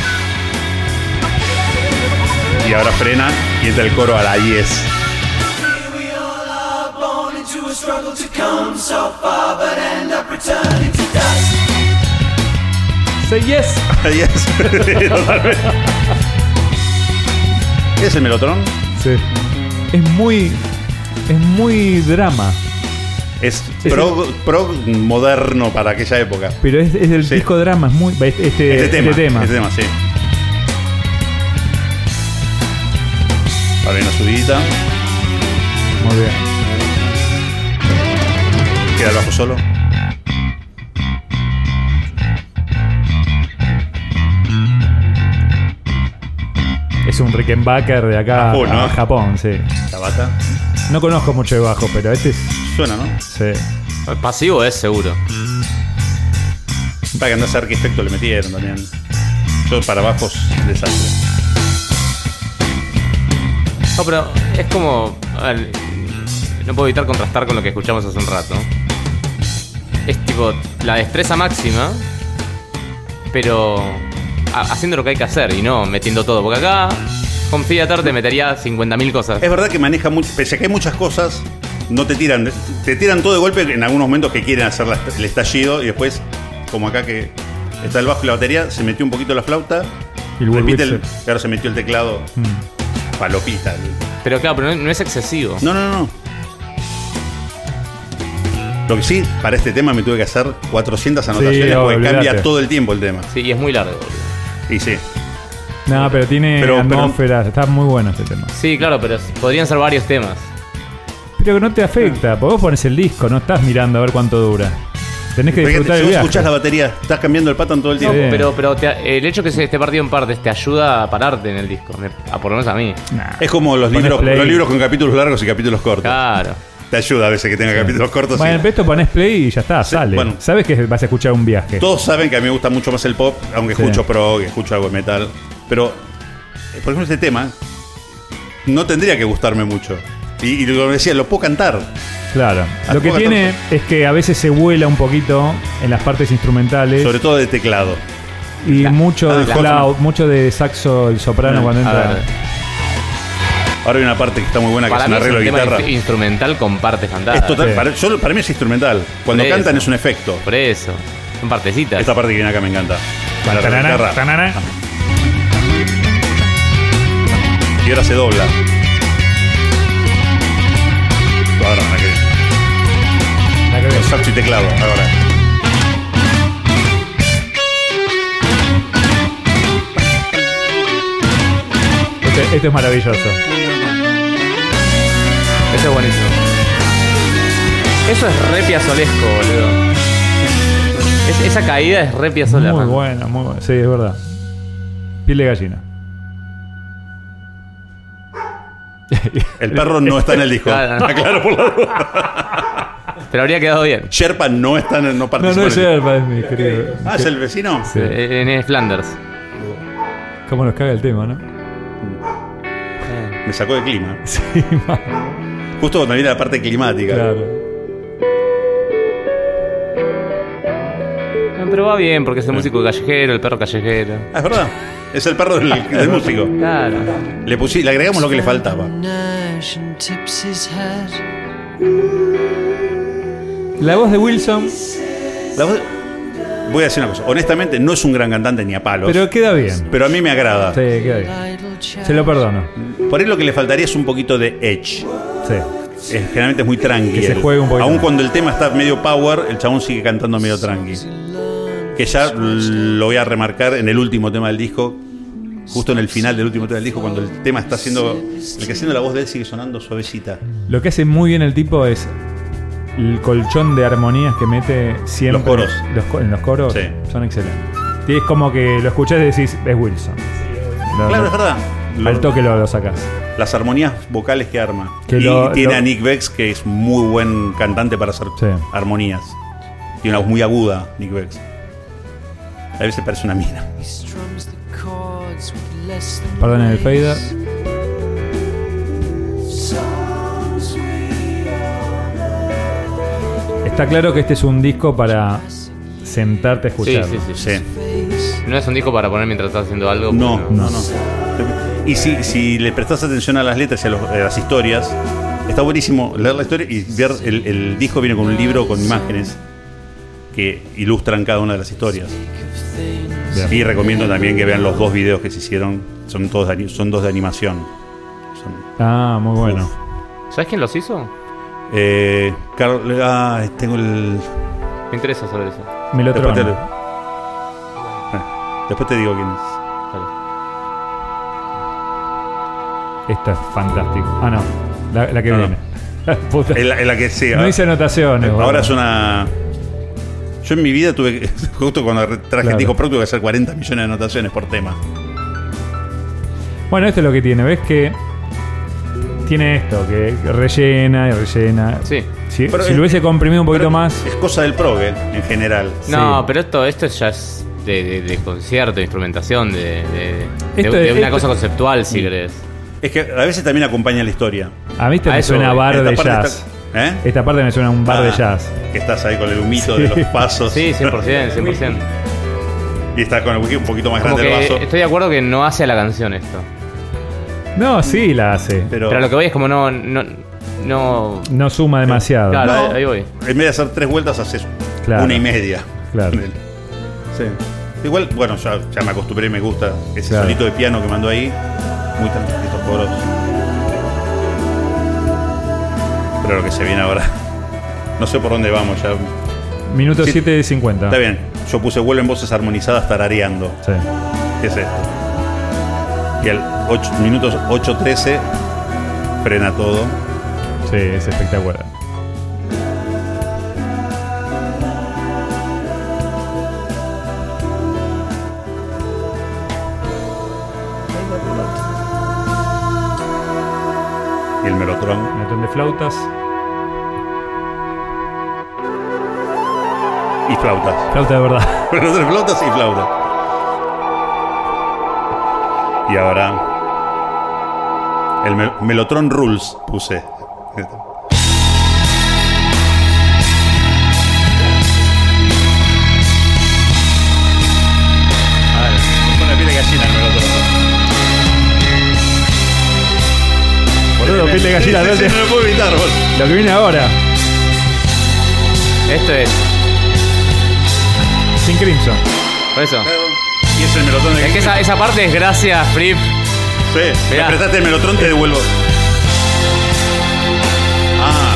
Y ahora frena y entra el coro a la Yes. Say yes. Yes. ¿Es el melotron? Sí. Es muy. Es muy drama. Es, es prog, el... prog moderno para aquella época. Pero es, es del sí. disco drama. Es muy. Este, este, tema, este tema. Este tema, sí. Vale, una subidita. Muy bien. Queda el bajo solo. Es un Rickenbacker de acá Japón, ¿no? a Japón, sí. Tabata. No conozco mucho de bajo, pero este es... Suena, ¿no? Sí. El pasivo es seguro. Para que andar a saber qué efecto le metieron también. Yo para bajos, desastre. No, pero es como... A ver, no puedo evitar contrastar con lo que escuchamos hace un rato. Es tipo la destreza máxima, pero haciendo lo que hay que hacer y no metiendo todo. Porque acá, con Theater te metería cincuenta mil cosas. Es verdad que maneja mucho, pese a que hay muchas cosas, no te tiran, te tiran todo de golpe en algunos momentos que quieren hacer la, el estallido y después, como acá que está el bajo y la batería, se metió un poquito la flauta, y el repite el, y ahora se metió el teclado, mm. palopita. Pero claro, pero no, no es excesivo. No, no, no. Lo que sí, para este tema me tuve que hacer cuatrocientas anotaciones sí, porque olvidate. Cambia todo el tiempo el tema. Sí, y es muy largo. Y sí. No, pero tiene pero, atmósfera, pero, está muy bueno este tema. Sí, claro, pero podrían ser varios temas. Pero que no te afecta, porque vos pones el disco, no estás mirando a ver cuánto dura. Tenés que disfrutar porque, el si viaje. vos escuchás la batería, estás cambiando el pattern todo el tiempo. No, pero pero te, el hecho que se esté partido en partes te ayuda a pararte en el disco, a por lo menos a mí. Nah. Es como los libros, los libros con capítulos largos y capítulos cortos. Claro. Te ayuda a veces que tenga sí. capítulos cortos. Bueno, sí. esto pones play y ya está, sí, sale. Bueno, sabes que vas a escuchar un viaje. Todos saben que a mí me gusta mucho más el pop, aunque sí. escucho prog, escucho algo de metal. Pero, por ejemplo, este tema no tendría que gustarme mucho. Y, y lo decía, lo puedo cantar. Claro. Al Lo que poco tiene catorce. es que a veces se vuela un poquito en las partes instrumentales. Sobre todo de teclado. Y La- mucho la- de la- cloud, mucho de saxo, el soprano Mm, cuando A entra. ver, Ahora hay una parte que está muy buena, que para es mí un es arreglo un de tema guitarra. instru- instrumental con partes cantadas. Es total, Sí. para, yo- para mí es instrumental. Cuando Por eso. cantan es un efecto. Por eso. Son partecitas. Esta parte que viene acá me encanta. La Tanana, guitarra. tanana. Y ahora se dobla. Ahora, la que La que con ves. saxo y teclado. Ahora. Este, este es maravilloso. Eso es buenísimo. Eso es re piazolesco, boludo. Es- esa caída es re piazola. Muy buena, muy buena. Sí, es verdad. Piel de gallina. El perro no está en el disco. Claro, no. Aclaro por la duda. Pero habría quedado bien. Sherpa no está en el, no No, participa no es en el- Sherpa, es mi querido. Ah, ¿es el vecino? Sí. Eh, En en Flanders. Cómo nos caga el tema, ¿no? Me sacó de clima. Sí, mal. Justo cuando viene la parte climática. Claro. No, pero va bien porque es el músico callejero, el perro callejero. Ah, es verdad. Es el perro del, del músico. Claro. Le, pusi- le agregamos lo que le faltaba. Nash and tips his hat. La voz de Wilson, La voz- Voy a decir una cosa. Honestamente, no es un gran cantante ni a palos. pero queda bien. pero a mí me agrada. Sí, queda bien. Idle chat. Se lo perdono. Por ahí lo que le faltaría es un poquito de edge. Sí. Es, generalmente es muy tranqui. Que se él. juegue un poquito Aun más. cuando el tema está medio power, el chabón sigue cantando medio tranqui. Que ya lo voy a remarcar en el último tema del disco. Justo en el final del último tema del disco, cuando el tema está haciendo. El que haciendo la voz de él sigue sonando suavecita. Lo que hace muy bien el tipo es el colchón de armonías que mete siempre. Los coros. Los co- en los coros Sí. son excelentes. Y es como que lo escuchás y decís, es Wilson. Lo- Claro, lo- es verdad. Al Lo- toque lo, lo sacás. las armonías vocales que arma. Que y lo- tiene lo- a Nick Vex, que es muy buen cantante para hacer Sí. armonías. Tiene una voz muy aguda, Nick Vex. A veces parece una mina. He strums the chords with less than Perdonen el fader. Está claro que este es un disco para sentarte a Sí, escuchar. sí, sí. Sí. face. No es un disco para poner mientras estás haciendo algo. No, porque no, no. Y si, si le prestas atención a las letras y a, los- a las historias, está buenísimo leer la historia y ver el, el disco viene con un libro con imágenes que ilustran cada una de las historias. Bien. Y recomiendo también que vean los dos videos que se hicieron. Son todos de, ani- son dos de animación. Son, Ah, muy bueno. ¿Sabes quién los hizo? eh, Carl- ah, tengo el. Me interesa saber eso. Melotron. Después te, eh, después te digo quién es. Dale. Esto es fantástico. Ah, no. La, la que No, no. viene. Puta. Es la, es la que sí. No ah, hice anotaciones. ahora boludo. es una. Yo en mi vida tuve que. Justo cuando traje Claro. el disco pro tuve que hacer cuarenta millones de anotaciones por tema. Bueno, esto es lo que tiene. ¿Ves que tiene esto? Que rellena y rellena. Sí. Si, Pero si es- lo hubiese comprimido un poquito Pero más. Es cosa del prog, eh, en general. No, Sí. pero esto, esto ya es de, de- de concierto, de instrumentación, de, de, de- Esto de es- una esto- cosa conceptual, si querés. Es que a veces también acompaña la historia. A mí te A me eso suena a voy. bar Esta de parte jazz. está- ¿eh? Esta parte me suena a un bar Ah, de jazz. Que estás ahí con el humito Sí. de los pasos. Sí, cien por ciento, cien por ciento. Y está con el whisky un poquito más Como grande el que vaso. estoy de acuerdo que no hace a la canción esto. No, sí la hace. Pero, Pero lo que voy es como no... no, no No suma demasiado. Claro, No. ahí voy. en vez de hacer tres vueltas, haces Claro. una y media. Claro. Sí. Igual, bueno, ya, ya me acostumbré y me gusta ese Claro. solito de piano que mandó ahí. Muy tranquilo, estos coros. Pero lo que se viene ahora. No sé por dónde vamos ya. Minuto Sí. siete de cincuenta. Está bien. Yo puse vuelven voces armonizadas tarareando. Sí. ¿Qué es esto? Y al ocho, minutos ocho trece frena todo. Sí, es espectacular. Y el melotron. Un montón de flautas. Y flautas. Flauta de verdad. Melotron de flautas y flautas. Y ahora. El mel- Melotron Rules puse. piel de gallina. Sí, sí, ¿Verdad? sí, no lo puedo evitar, boludo. Lo que viene ahora. Esto es. Sin Crimson. Por eso. Y es el melotron de Es que esa, esa parte es gracias, Flip. Sí, me Mirá. prestaste el melotron, te devuelvo. Ah,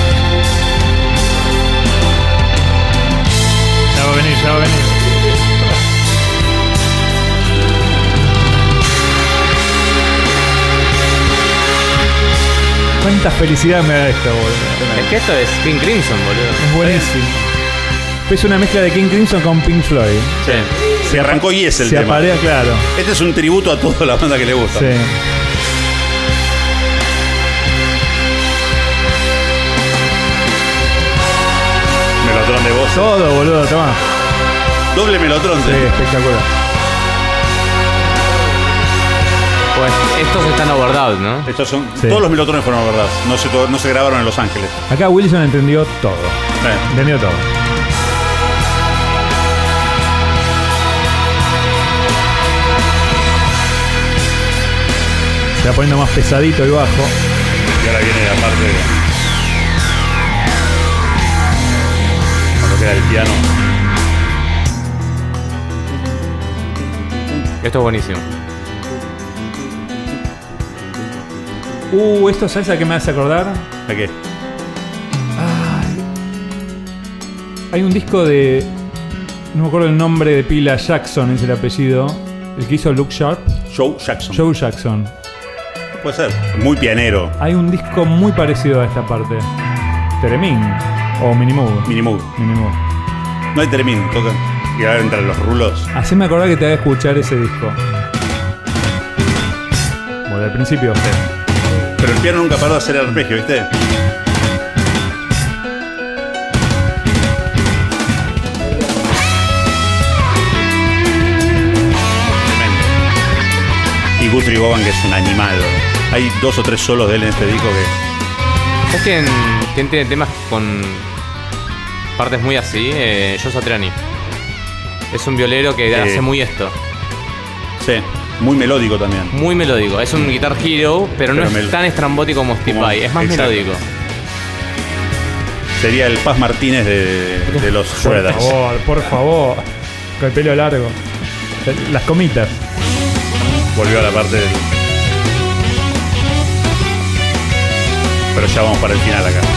Ya va a venir, ya va a venir. Cuánta felicidad me da esto, boludo. Es que esto es King Crimson, boludo. Es buenísimo. Es una mezcla de King Crimson con Pink Floyd. sí. Se arrancó y es el Se tema. aparea, claro. Este es un tributo a toda la banda que le gusta. Sí. Melotron de voz. Todo, boludo, toma. Doble melotron. Sí, espectacular. Pues estos están overdubbed, ¿no? Estos son, Sí. Todos los melotrones fueron verdad. No se, no se grabaron en Los Ángeles. Acá Wilson entendió todo. Eh. Entendió todo. Se va poniendo más pesadito el bajo. Y ahora viene la parte de... Cuando queda el piano. Esto es buenísimo. Uh, esto, ¿sabes a qué me hace acordar? ¿A qué? Hay un disco de... No me acuerdo el nombre de pila, Jackson es el apellido. El que hizo Luke Sharp. Joe Jackson. Joe Jackson. Puede ser. Muy pianero. Hay un disco muy parecido a esta parte. Teremin. O Minimoog. Minimoog. Minimoog. No hay Teremin. Tocan. Y ahora entre los rulos. Haceme acordar que te haga escuchar ese disco. Bueno, al principio. Pero el piano nunca paró de hacer el arpegio, ¿viste? Y Guthrie Govan, que es un animal. Hay dos o tres solos de él en este disco que... ¿Sabes quién, quién tiene temas con partes muy así? Eh, Joe Satriani. Es un violero que Eh. hace muy esto. Sí, muy melódico también. Muy melódico. Es un Guitar Hero, pero no Pero es mel- tan estrambótico como Steve como- Vai. Es más exacto. melódico. Sería el Paz Martínez de, de los Por Shredders. favor, por favor. Con el pelo largo. Las comitas. Volvió a la parte del... Pero ya vamos para el final acá.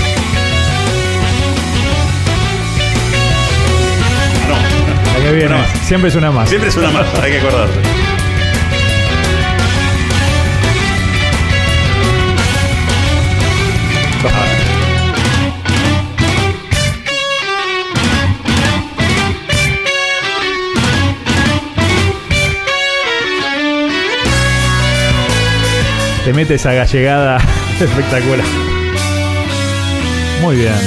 Ah, no. La que viene. Una más. Siempre es una más. Siempre es una más, hay que acordarse. Te mete esa gallegada espectacular. Muy bien.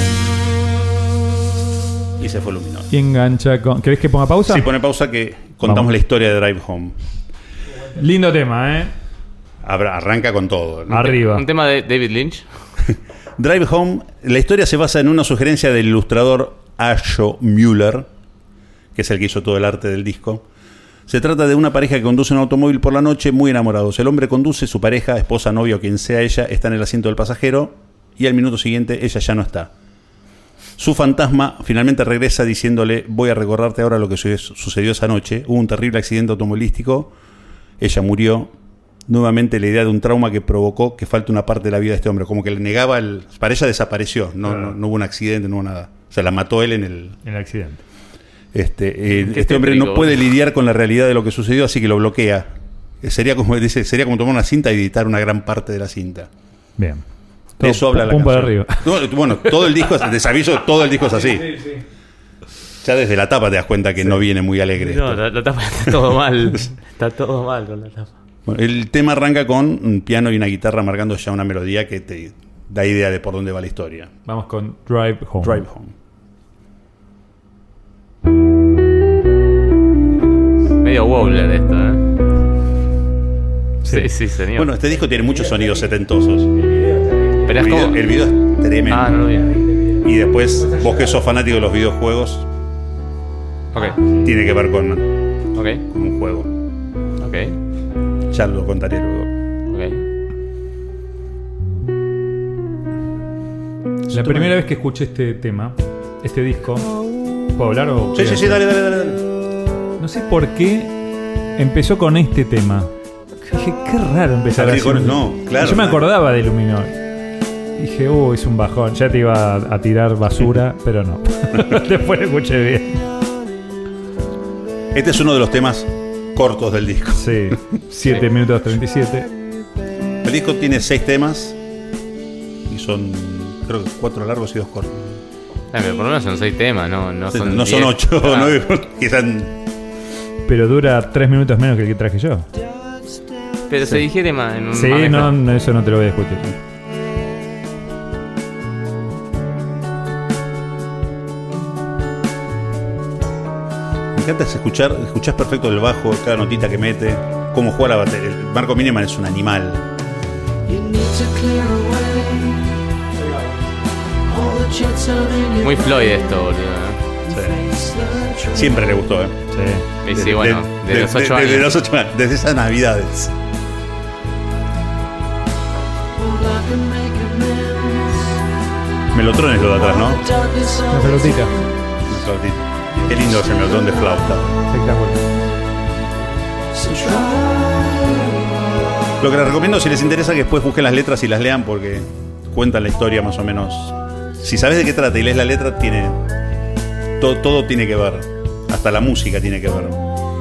Y se fue luminoso. Y engancha con... ¿Querés que ponga pausa? Sí, pone pausa que contamos Vamos. la historia de Drive Home. Lindo tema, ¿eh? Abra- Arranca con todo, ¿no? Arriba. Un tema de David Lynch. Drive Home, la historia se basa en una sugerencia del ilustrador Asho Müller, que es el que hizo todo el arte del disco. Se trata de una pareja que conduce un automóvil por la noche muy enamorados. El hombre conduce, su pareja, esposa, novia o quien sea ella, está en el asiento del pasajero y al minuto siguiente ella ya no está. Su fantasma finalmente regresa diciéndole: voy a recordarte ahora lo que su- sucedió esa noche. Hubo un terrible accidente automovilístico, ella murió. Nuevamente la idea de un trauma que provocó que falte una parte de la vida de este hombre. Como que le negaba el... Para ella desapareció, no, Claro. no, no hubo un accidente, no hubo nada. O sea, la mató él en el... En el accidente. Este, eh, Qué este hombre no tétrico. puede lidiar con la realidad de lo que sucedió, así que lo bloquea. Eh, Sería como dice, sería como tomar una cinta y editar una gran parte de la cinta. Bien. De Todo eso habla la pum para canción. arriba. No, bueno, todo el disco, es- desaviso, todo el disco es así. Ya desde la tapa te das cuenta que no viene muy alegre. No, esto. la, la tapa está todo mal. Está todo mal con la tapa. Bueno, el tema arranca con un piano y una guitarra marcando ya una melodía que te da idea de por dónde va la historia. Vamos con Drive Home. Drive Home. Medio Wowler esto, ¿eh? Sí, sí, señor. Bueno, este disco tiene muchos sonidos setentosos. pero El es video, como... el video es tremendo. Ah, no lo vi. Y después, vos que sos fanático de los videojuegos, Ok, tiene que ver con, ok, con un juego. ok, Ya lo contaré luego. ok. La primera vez que escuché este tema, este disco, ¿puedo hablar o...? Sí, sí, sí, dale, dale, dale. No sé por qué empezó con este tema. Dije, qué raro empezar Abrir así. con- no, claro, Yo me no. acordaba de Luminor. Dije, uh, es un bajón. Ya te iba a, a tirar basura, pero no. Después lo escuché bien. Este es uno de los temas cortos del disco. Sí, siete Sí. minutos treinta y siete. El disco tiene seis temas y son, creo que cuatro largos y dos cortos. Ah, pero por lo menos son seis temas, no, no Sí, son no son diez. ocho o Ah, nueve, quizás. Pero dura tres minutos menos que el que traje yo. Pero se digiere más en un Sí, más no, mejor. no, eso no te lo voy a discutir. Me encanta es escuchar, escuchás perfecto el bajo, cada notita que mete, cómo juega la batería. El Marco Miniman es un animal. You need to clear away all the jets out in your Muy Floyd esto, boludo. Sí. face the truth. Siempre le gustó, ¿eh? Sí. Y sí, bueno, de, de, los de- ocho de- años. de los ocho años, desde esas navidades. Well, I can make amends. Melotrones lo de atrás, ¿no? The darkness Una of pelotita. Un flautito. Qué lindo ese melotrón de flauta. Espectacular. so try. Lo que les recomiendo, si les interesa, que después busquen las letras y las lean, porque cuentan la historia más o menos. Si sabes de qué trata y lees la letra, tiene todo, todo tiene que ver. Hasta la música tiene que ver.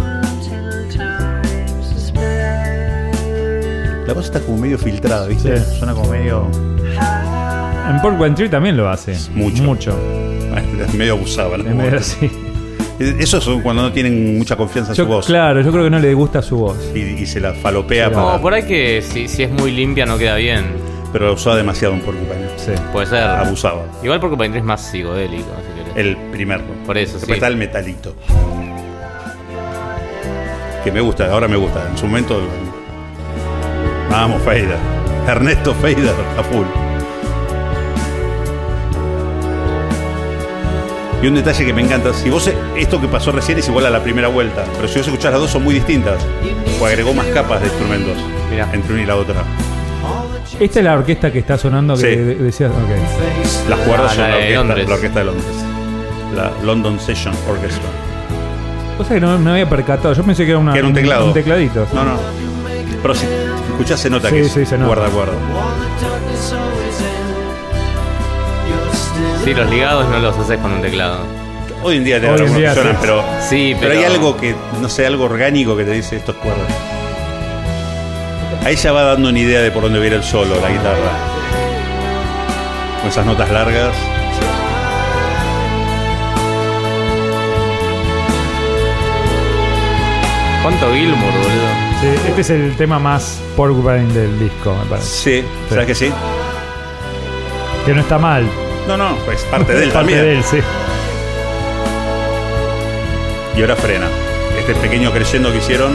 La voz está como medio filtrada, ¿viste? Sí. Suena como medio... En Porcupine Tree también lo hace. Mucho. Mucho. Es medio abusada. ¿no? Es medio así. Eso son cuando no tienen mucha confianza en Yo, su voz. claro, yo creo que no le gusta su voz. Y, y se la falopea, Sí, para- No, por ahí que si, si es muy limpia no queda bien. pero la usaba demasiado en Porcupine. Sí. Puede ser. Abusaba. Igual porque Porcupine es más psicodélico, si querés. El primero. Por eso, Después sí. está el metalito. Que me gusta, ahora me gusta. En su momento. Vamos, Fader. Ernesto Fader, a full. Y un detalle que me encanta: si vos, esto que pasó recién es igual a la primera vuelta, pero si vos escuchás las dos son muy distintas. O agregó más capas de instrumentos Mirá. entre una y la otra. Esta es la orquesta que está sonando que Sí. de- decías. Ok. Las cuerdas Ah, son la la de orquesta, Londres. la orquesta de Londres. La London Session Orchestra. Cosa que no me había percatado. Yo pensé que era, una, Que era un teclado. Un tecladito. No, no. Pero si escuchás se nota Sí, que es sí, se nota. cuerda a cuerda. Sí, los ligados no los haces con un teclado. Hoy en día te Hoy en algunos día funcionan, sí. pero, Sí, pero pero, hay algo que, no sé, algo orgánico que te dice esto es cuerda. Ahí ya va dando una idea de por dónde viene el solo, la guitarra. Con esas notas largas. ¿Cuánto Gilmour, boludo? Sí, este es el tema más Porcupine del disco, me parece. Sí, ¿sabes que sí? Que no está mal. No, no, pues parte de él Parte también. de él, sí. Y ahora frena. Este pequeño creyendo que hicieron.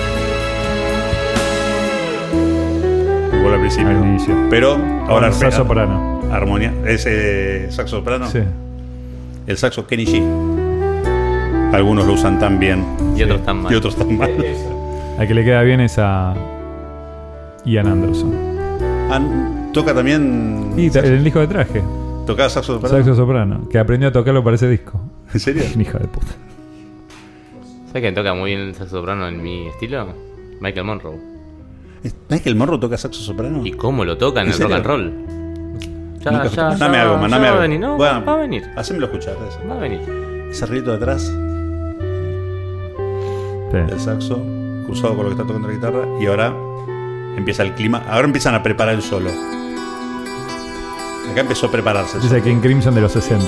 Igual al principio. Al inicio. Pero ahora Con frena. saxo soprano. Armonía. Ese saxo soprano. Sí. El saxo Kenny G. Algunos lo usan tan bien. Y otros tan mal. Y otros tan mal. Al que le queda bien es a Ian Anderson. Ah, toca también. Y ta- el disco de traje, Tocaba saxo soprano. saxo soprano, que aprendió a tocarlo para ese disco. ¿En serio? Un hijo de puta. ¿Sabes quién toca muy bien el saxo soprano en mi estilo? Michael Monroe. Michael Monroe toca saxo soprano. ¿Y cómo lo toca en ¿En el rock serio? and roll? Ya, Nunca- ya, mandame ya, algo, ya mandame va algo. a venir, no, Bueno, va a venir. Hacémelo escuchar. Ese, Va a venir. ese ruidito de atrás Sí. del saxo, cruzado con lo que está tocando la guitarra. Y ahora empieza el clima. Ahora empiezan a preparar el solo. Acá empezó a prepararse el Dice solo. King Crimson de los sesenta.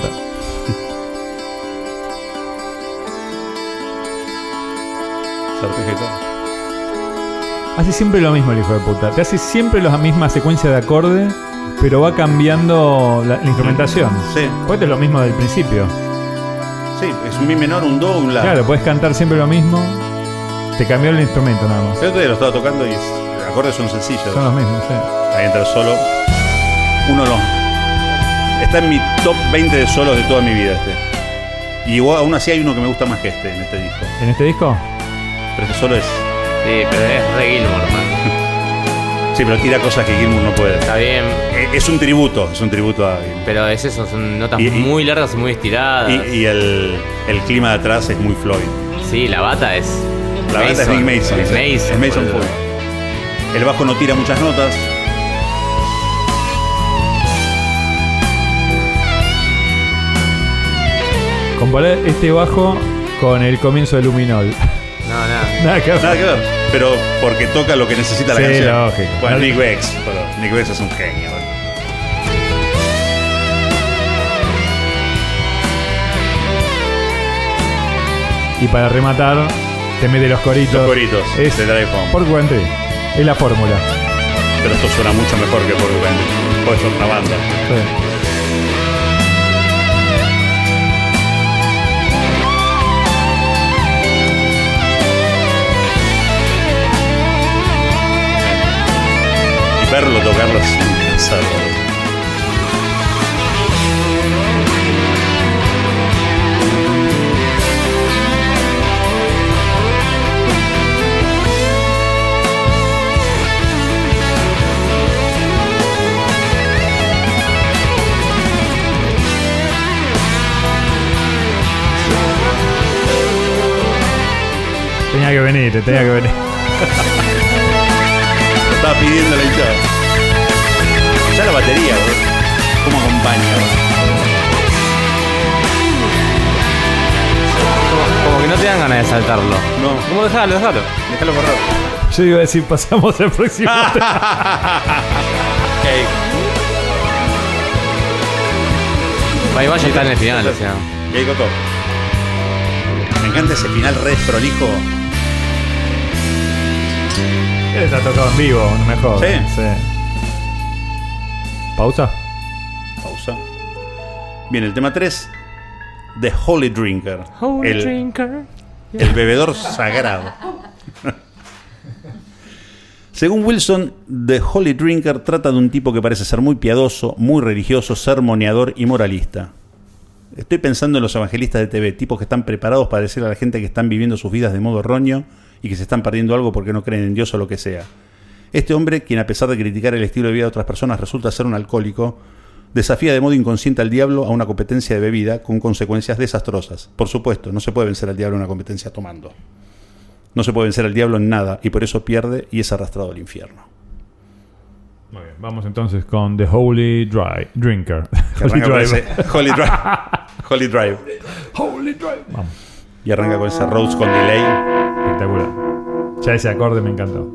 Se arpeja y todo. Hace siempre lo mismo el hijo de puta. Te hace siempre la misma secuencia de acorde, pero va cambiando la, la instrumentación. Sí, Pues es lo mismo del principio. sí, es un mi menor, un do, un la. Claro, puedes cantar siempre lo mismo. Te cambió el instrumento nada más. El otro día lo estaba tocando y es- los acordes son sencillos. Son los mismos, sí. Ahí entra el solo. Uno de los. Está en mi top veinte de solos de toda mi vida este. Y igual, aún así hay uno que me gusta más que este en este disco. ¿En este disco? Pero este solo es. Sí, pero es re Gilmour, man. Sí, pero tira cosas que Gilmour no puede. Está bien. Eh, es un tributo, es un tributo a... Pero es eso, son notas Y- y- muy largas y muy estiradas. Y, y el, el clima de atrás es muy Floyd. Sí, la bata es. La bata es Nick Mason. Es sí. Mason, Es Mason boludo. full. El bajo no tira muchas notas. Comparar este bajo con el comienzo de Luminol. No, nada. Nada que ver. Nada que ver. Pero porque toca lo que necesita la Sí, canción. lógico. Bueno, No- Nick Vex. Pero Nick Vex es un genio. ¿no? Y para rematar, te mete los coritos. Los coritos Es de Drive Home. Porcupine Tree. Es la fórmula. Pero esto suena mucho mejor que Porcupine Tree. Pues es otra banda. Sí. Y verlo tocarlo es un placer. Tenía que venir, tenía que venir. Lo estaba pidiendo la hinchada. Ya la batería, bro. ¿Cómo acompaña, bro? Como, como que no te dan ganas de saltarlo. No. ¿Cómo dejarlo, dejarlo? Déjalo correr. Yo iba a decir, pasamos al próximo. Ey, Bye Bye está en el final, o sea. y ahí Coco. Me encanta ese final re prolijo. Él está tocado en vivo, no me jodas. Sí. Pausa. Pausa. Bien, el tema tres. The Holy Drinker. Holy el, drinker. el bebedor sagrado. Según Wilson, The Holy Drinker trata de un tipo que parece ser muy piadoso, muy religioso, sermoneador y moralista. Estoy pensando en los evangelistas de T V, tipos que están preparados para decirle a la gente que están viviendo sus vidas de modo erróneo y que se están perdiendo algo porque no creen en Dios o lo que sea. Este hombre, quien a pesar de criticar el estilo de vida de otras personas resulta ser un alcohólico, desafía de modo inconsciente al diablo a una competencia de bebida con consecuencias desastrosas. Por supuesto, no se puede vencer al diablo en una competencia tomando. No se puede vencer al diablo en nada y por eso pierde y es arrastrado al infierno. Muy bien, vamos entonces con The Holy Dry Drinker. Que Holy arranca con Drive. ese Holy Drive. Holy Drive. Holy Drive. Vamos, Y arranca con ese Rhodes con delay. espectacular. Ya ese acorde me encantó.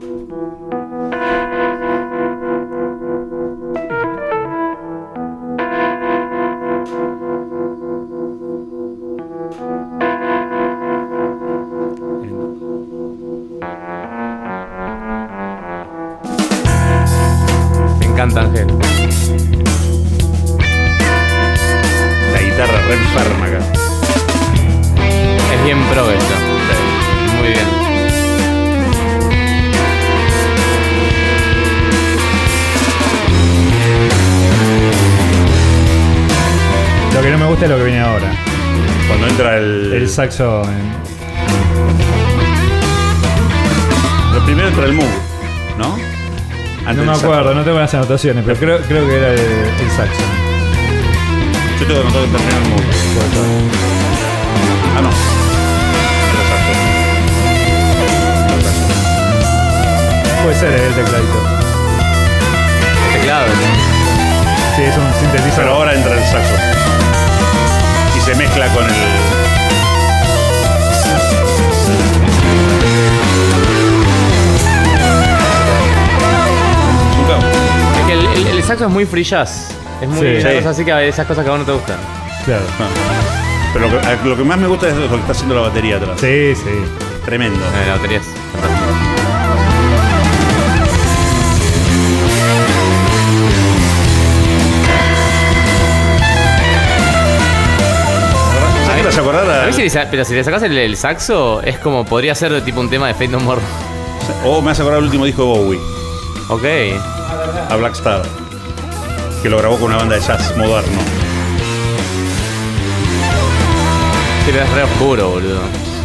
Me encanta, Ángel. La guitarra re enferma acá. Es bien pro esto. Muy bien. Lo que no me gusta es lo que viene ahora. Cuando entra el. El saxo. en- Lo primero entra el move, ¿no? Antes No me del saxo. acuerdo, no tengo las anotaciones, pero creo, creo que era el, el saxo. Yo tengo anotado que termina el move. Ah, no. Pero saxo. Pero saxo. Puede ser el tecladito. El teclado. Sí, es un Pero sintetizador. ahora entra el saxo. Y se mezcla con el. Es un caos. Es que el, el- el saxo es muy free jazz. Es muy Sí. una Sí. cosa así que esas cosas que a vos no te gustan. Claro. No. Pero lo que, lo que más me gusta es lo que está haciendo la batería atrás. Sí, sí. Tremendo. Eh, la batería es fantástica. ¿Sabes qué me hace acordar a- A mí si le sa- pero si le sacas el, el saxo, es como podría ser tipo un tema de Fate No More. O me hace acordar el último disco de Bowie, Ok. a Black Star, que lo grabó con una banda de jazz moderno. Pero es re oscuro, boludo.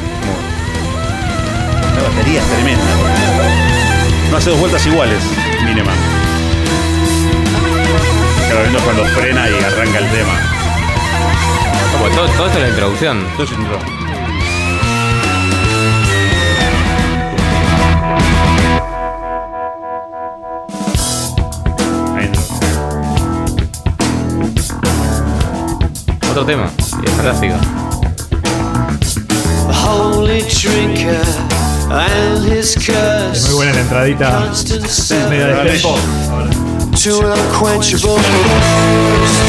La batería es tremenda. No hace dos vueltas iguales, Mineman. momento cuando frena y arranca el tema. Como todo, todo esto es la introducción. Entonces entró. Ahí entró. Otro tema. Es fantástico. The holy drinker and his Es curse. muy buena la entradita. Constant Media de Dale. tempo. to an unquenchable thirst.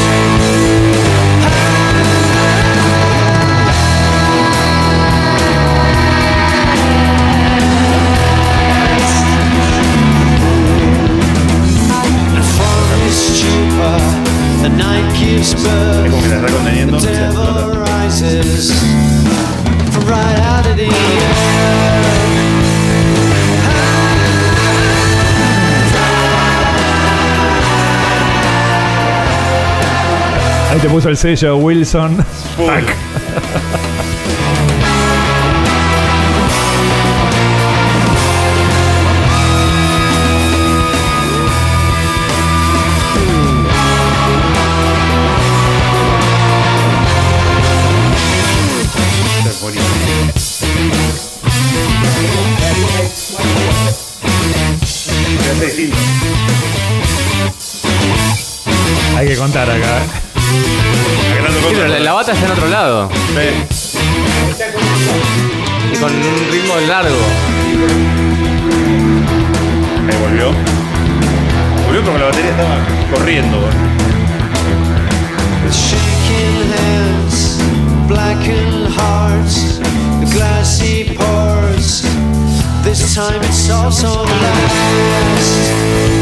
And from his stupor, the night gives Es birth. como que la está conteniendo. The devil rises from right out of the earth. Ahí te puso el sello Wilson. Full. Esto es buenísimo. Se hace distinto. Hay que contar acá. ¿eh? Acá tanto Sí, cosa. pero la, la bata está en otro lado. Ve. Y con un ritmo largo. Ahí volvió. Volvió porque la batería estaba corriendo. With shaking hands, blackened hearts, the glassy pores. This time it's also last.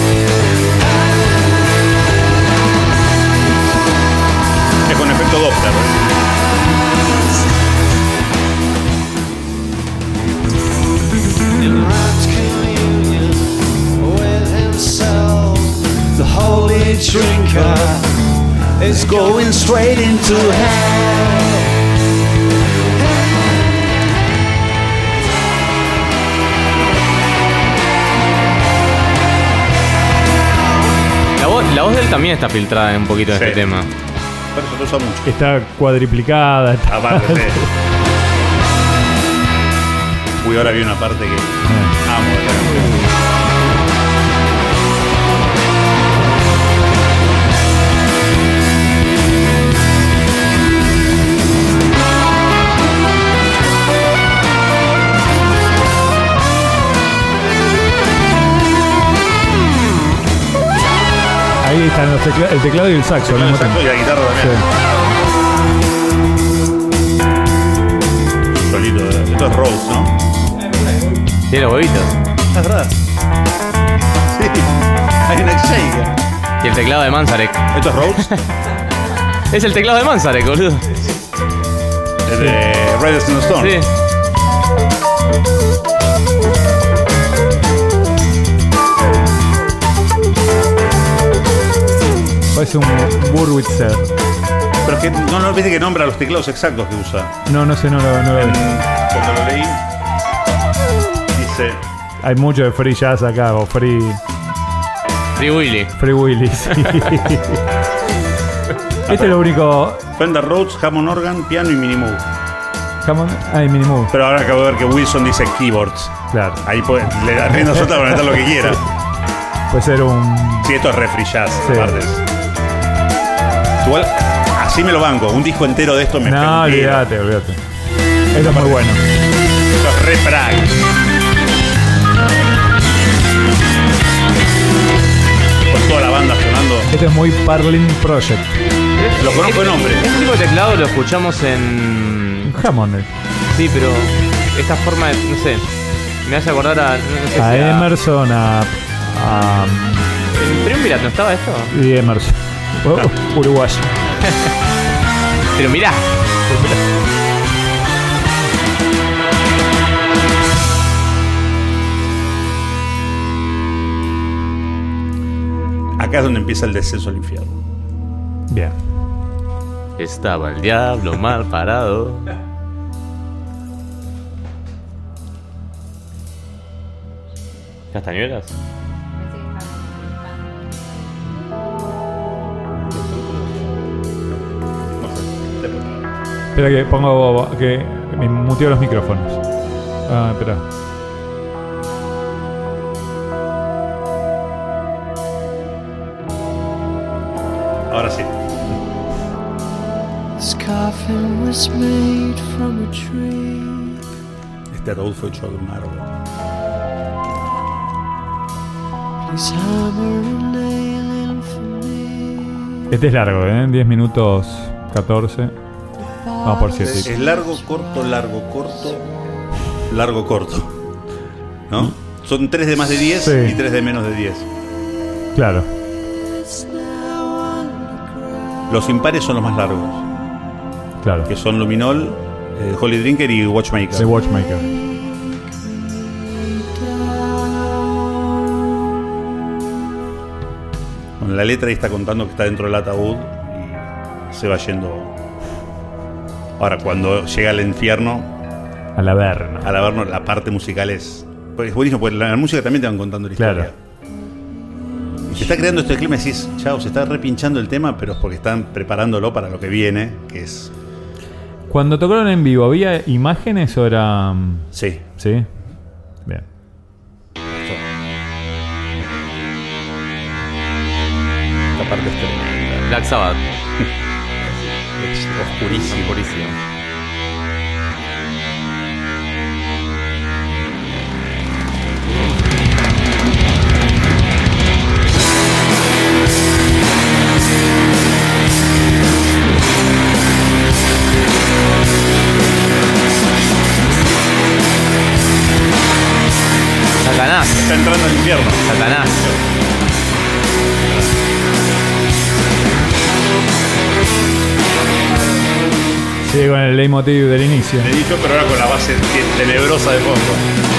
Es con efecto Doppler. In rapt communion with himself, the holy drinker is going straight into hell. La voz, la voz de él también está filtrada en un poquito de Sí. este tema. Por eso lo usa mucho. Está cuadriplicada. está- Aparte, sí. Uy, ahora vi una parte que amo de la canción. Ahí están los tecla- el teclado y el saxo al Con el mismo saxo y tiempo. la guitarra también. Solito. Esto es Rose, ¿no? Tiene los huevitos. Es verdad. Sí. Hay una shaker. Y el teclado de Manzarek. ¿Esto es Rose? Es el teclado de Manzarek, boludo. Es de Riders in the Storm. Sí. Parece un Burwitzer. Pero es que no, no viste que nombra los teclados exactos que usa. No, no sé, no lo, no lo En- vi. Cuando lo leí, dice. Hay mucho de free jazz acá, o free, Free Willy. free Willy. Sí. Este es lo único. Fender Rhodes, Hammond Organ, piano y Minimoog. Come on. Ay, Minimoog. Pero ahora acabo de ver que Wilson dice keyboards. Claro. Ahí puede, le da rienda suelta para meter lo que quiera. Puede ser un. Sí, esto es refri jazz, Sí. aparte. Igual, así me lo banco. Un disco entero de esto me No, pega. olvídate, olvídate. Esto es muy bueno. Esto es re prag. Con toda la banda sonando. Este es muy Parlin Project. Lo conozco de nombre. Este tipo de teclado lo escuchamos en. Hammond. Sí, pero esta forma de. No sé. Me hace acordar a. No sé A si Emerson, a. a ¿En Triunvirat no estaba esto? y Emerson. Oh, uruguayo. Pero mirá. Acá es donde empieza el descenso al infierno. Bien. Estaba el diablo mal parado. ¿Castañuelas? Espera que pongo... que me muteo los micrófonos. Ah, espera. Ahora sí. This coffin was made from a tree. Este ataúd fue hecho de un árbol. Please hammer a nail in for me. Este es largo, ¿eh? diez minutos catorce. Vamos por siete. Es largo, corto, largo, corto, largo, corto. ¿No? Son tres de más de diez Sí. y tres de menos de diez. Claro. Los impares son los más largos, Claro. que son Luminol, eh, Holy Drinker y Watchmaker. The Watchmaker. Bueno, la letra ahí está contando que está dentro del ataúd y se va yendo. Ahora, cuando llega al infierno, Al Averno. al Averno, la parte musical es, pues es buenísimo, porque la, la música también te van contando la Claro. historia. Y se está creando este clima y decís, chao, se está repinchando el tema, pero es porque están preparándolo para lo que viene, que es... Cuando tocaron en vivo, ¿había imágenes o era...? Sí. ¿Sí? Bien. Esta parte es tremenda. Black Sabbath. Es oscurísimo. Purísimo. Satanás. Está entrando al infierno. Satanás. Sigue con el leitmotiv del inicio. Te he dicho, pero ahora con la base tenebrosa de fondo.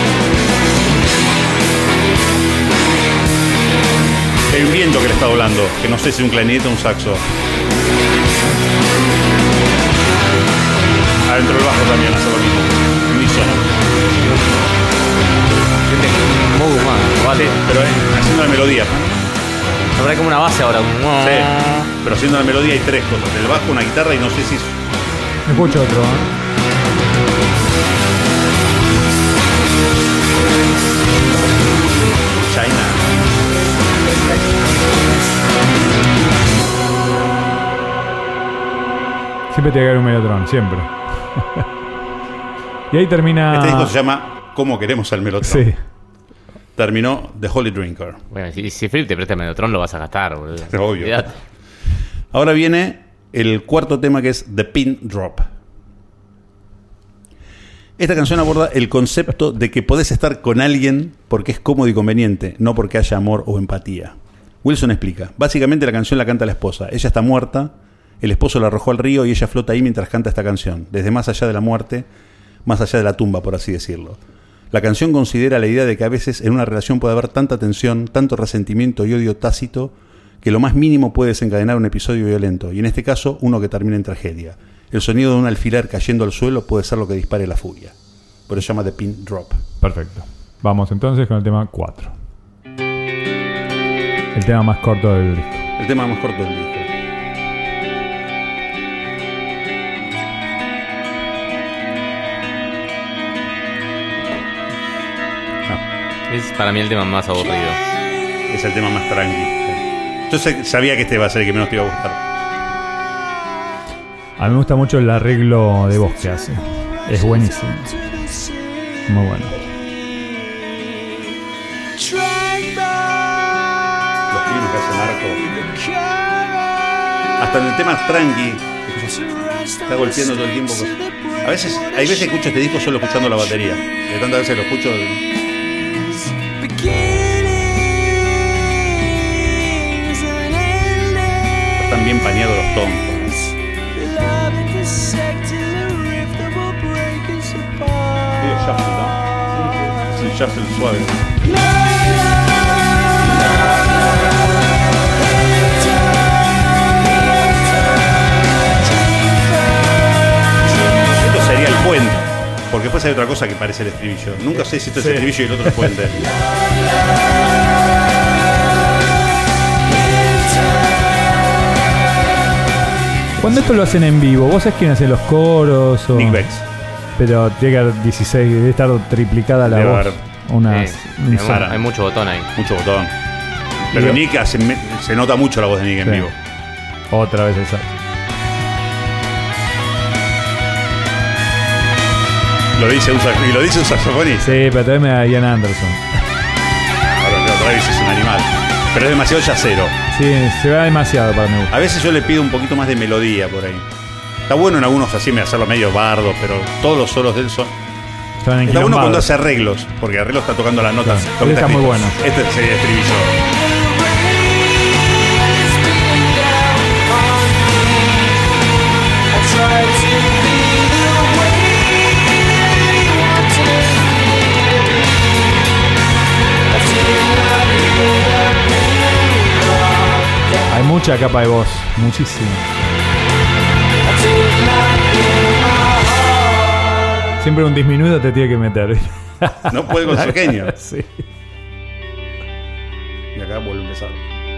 Hay un viento que le está doblando, que no sé si es un clarinete o un saxo. Adentro del bajo también hace lo mismo. Unísono. Muy humano. Vale. Sí, pero eh, haciendo la melodía. Habrá como una base ahora. Sí, pero haciendo la melodía hay tres cosas. El bajo, una guitarra y no sé si es... Escucho otro, ¿eh? China. Siempre tiene que haber un Mellotron, siempre. Y ahí termina... Este disco se llama ¿Cómo queremos al Mellotron? Sí. Terminó The Holy Drinker. Bueno, si, si Phil te presta el Mellotron lo vas a gastar, boludo. Obvio. Olvídate. Ahora viene el cuarto tema, que es The Pin Drop. Esta canción aborda el concepto de que podés estar con alguien porque es cómodo y conveniente, no porque haya amor o empatía. Wilson explica. Básicamente la canción la canta la esposa. Ella está muerta, el esposo la arrojó al río y ella flota ahí mientras canta esta canción, desde más allá de la muerte, más allá de la tumba, por así decirlo. La canción considera la idea de que a veces en una relación puede haber tanta tensión, tanto resentimiento y odio tácito, que lo más mínimo puede desencadenar un episodio violento, y en este caso, uno que termina en tragedia. El sonido de un alfiler cayendo al suelo puede ser lo que dispare la furia. Por eso se llama The Pin Drop. Perfecto. Vamos entonces con el tema cuatro. El tema más corto del disco. El tema más corto del disco. Ah, Es para mí el tema más aburrido. es el tema más tranqui. Yo sé- sabía que este iba a ser el que menos te iba a gustar. A mí me gusta mucho el arreglo de voz que hace. Es buenísimo. Muy bueno. Los primeros que hace Marco. Hasta en el tema tranqui. Está golpeando todo el tiempo. cosas. A veces, hay veces que escucho este disco solo escuchando la batería. De tantas veces lo escucho. Están bien paneados los tonos. Medio shuffle, ¿no? Es un shuffle suave. Esto sería el puente. Porque después hay otra cosa que parece el estribillo. Nunca sé si esto es el estribillo y el otro es puente. Cuando esto lo hacen en vivo, ¿vos sabés quién hace los coros? O... Nick Bex. Pero tiene que haber dieciséis, debe estar triplicada la Debe voz. haber. Unas, Sí, un hay, son. mu- hay mucho botón ahí. Mucho botón. Pero Y- Nick hace, me- se nota mucho la voz de Nick en Sí. vivo. Otra vez esa. Lo dice un, sax- y lo dice un saxofonista. Sí, pero tráeme a Ian Anderson. Ahora que Travis es un animal. Pero es demasiado yacero. Sí, se va demasiado para mi gusto. A veces yo le pido un poquito más de melodía por ahí. Está bueno en algunos así me hacerlo medio bardo, pero todos los solos de él son. Estaban Está bueno cuando enquilombados. hace arreglos, porque arreglos está tocando las notas. Claro, con él está muy taquitos. bueno. Este sería estribillo. Hay mucha capa de voz, muchísimo. Siempre un disminuido te tiene que meter. No puede con su pequeño. Sí. Y acá vuelve a empezar.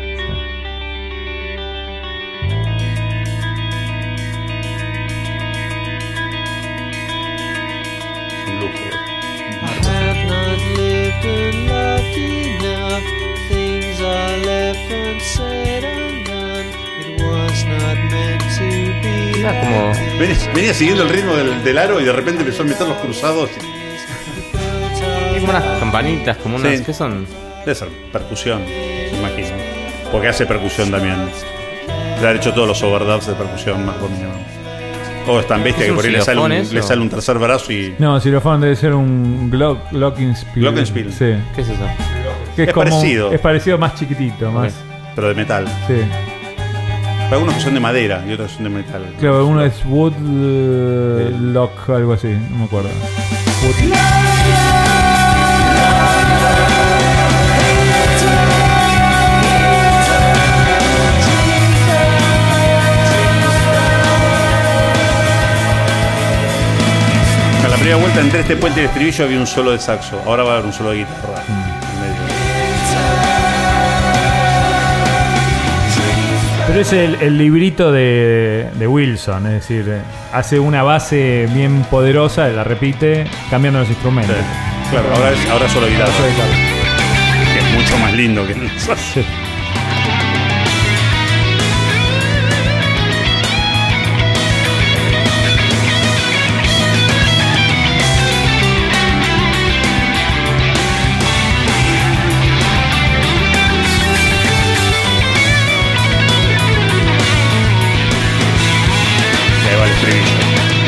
Es un lujo. I have not lived and loved enough. Things are left unsaid undone. It was not meant to be. Era como. Venía, venía siguiendo el ritmo del, del aro y de repente empezó a meter los cruzados. Hay como unas campanitas, como unas. Sí. ¿Qué son? Debe ser percusión, me imagino. Porque hace percusión también. Le han hecho todos los overdubs de percusión, Marco mío. O es tan bestia ¿Es que un por ahí le sale un, xilofón le eso? sale un tercer brazo y. No, xilofón debe ser un Glock, Glockenspiel. Glockenspiel. Sí. ¿Qué es eso? Que es, Es como, parecido. Es parecido, más chiquitito, más. Pero de metal. Sí. Hay algunos que son de madera y otros son de metal. Claro, uno es Wood eh, Lock, algo así, no me acuerdo. Wood- A la primera vuelta entre este puente y el estribillo había un solo de saxo. Ahora va a haber un solo de guitarra. en medio. Pero es el, el librito de, de Wilson, es decir, eh, hace una base bien poderosa, la repite, cambiando los instrumentos. Sí. Claro, ahora es ahora solo guitarra. Solo guitarra. Que es mucho más lindo que Sí. ahí va el estribillo.